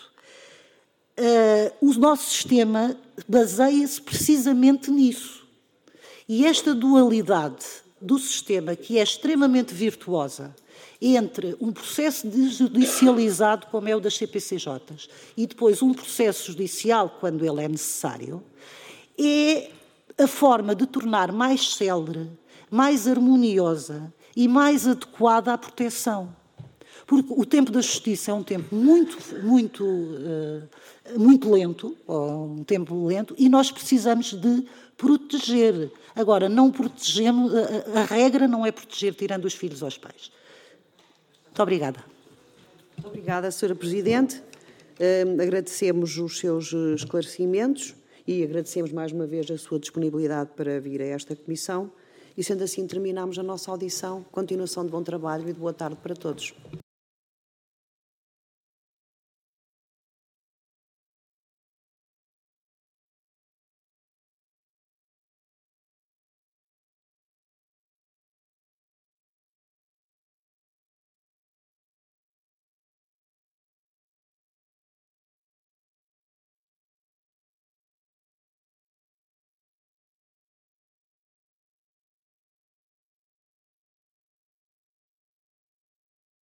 Uh, o nosso sistema baseia-se precisamente nisso. E esta dualidade do sistema, que é extremamente virtuosa, entre um processo judicializado, como é o das C P C Js, e depois um processo judicial, quando ele é necessário, é a forma de tornar mais célere, mais harmoniosa e mais adequada à proteção. Porque o tempo da justiça é um tempo muito, muito, uh, muito lento, ou um tempo lento, e nós precisamos de proteger. Agora, não protegemos, a, a regra não é proteger tirando os filhos aos pais. Muito obrigada. Muito obrigada, senhora Presidente. Uh, agradecemos os seus esclarecimentos e agradecemos mais uma vez a sua disponibilidade para vir a esta comissão. E, sendo assim, terminamos a nossa audição. Continuação de bom trabalho e de boa tarde para todos.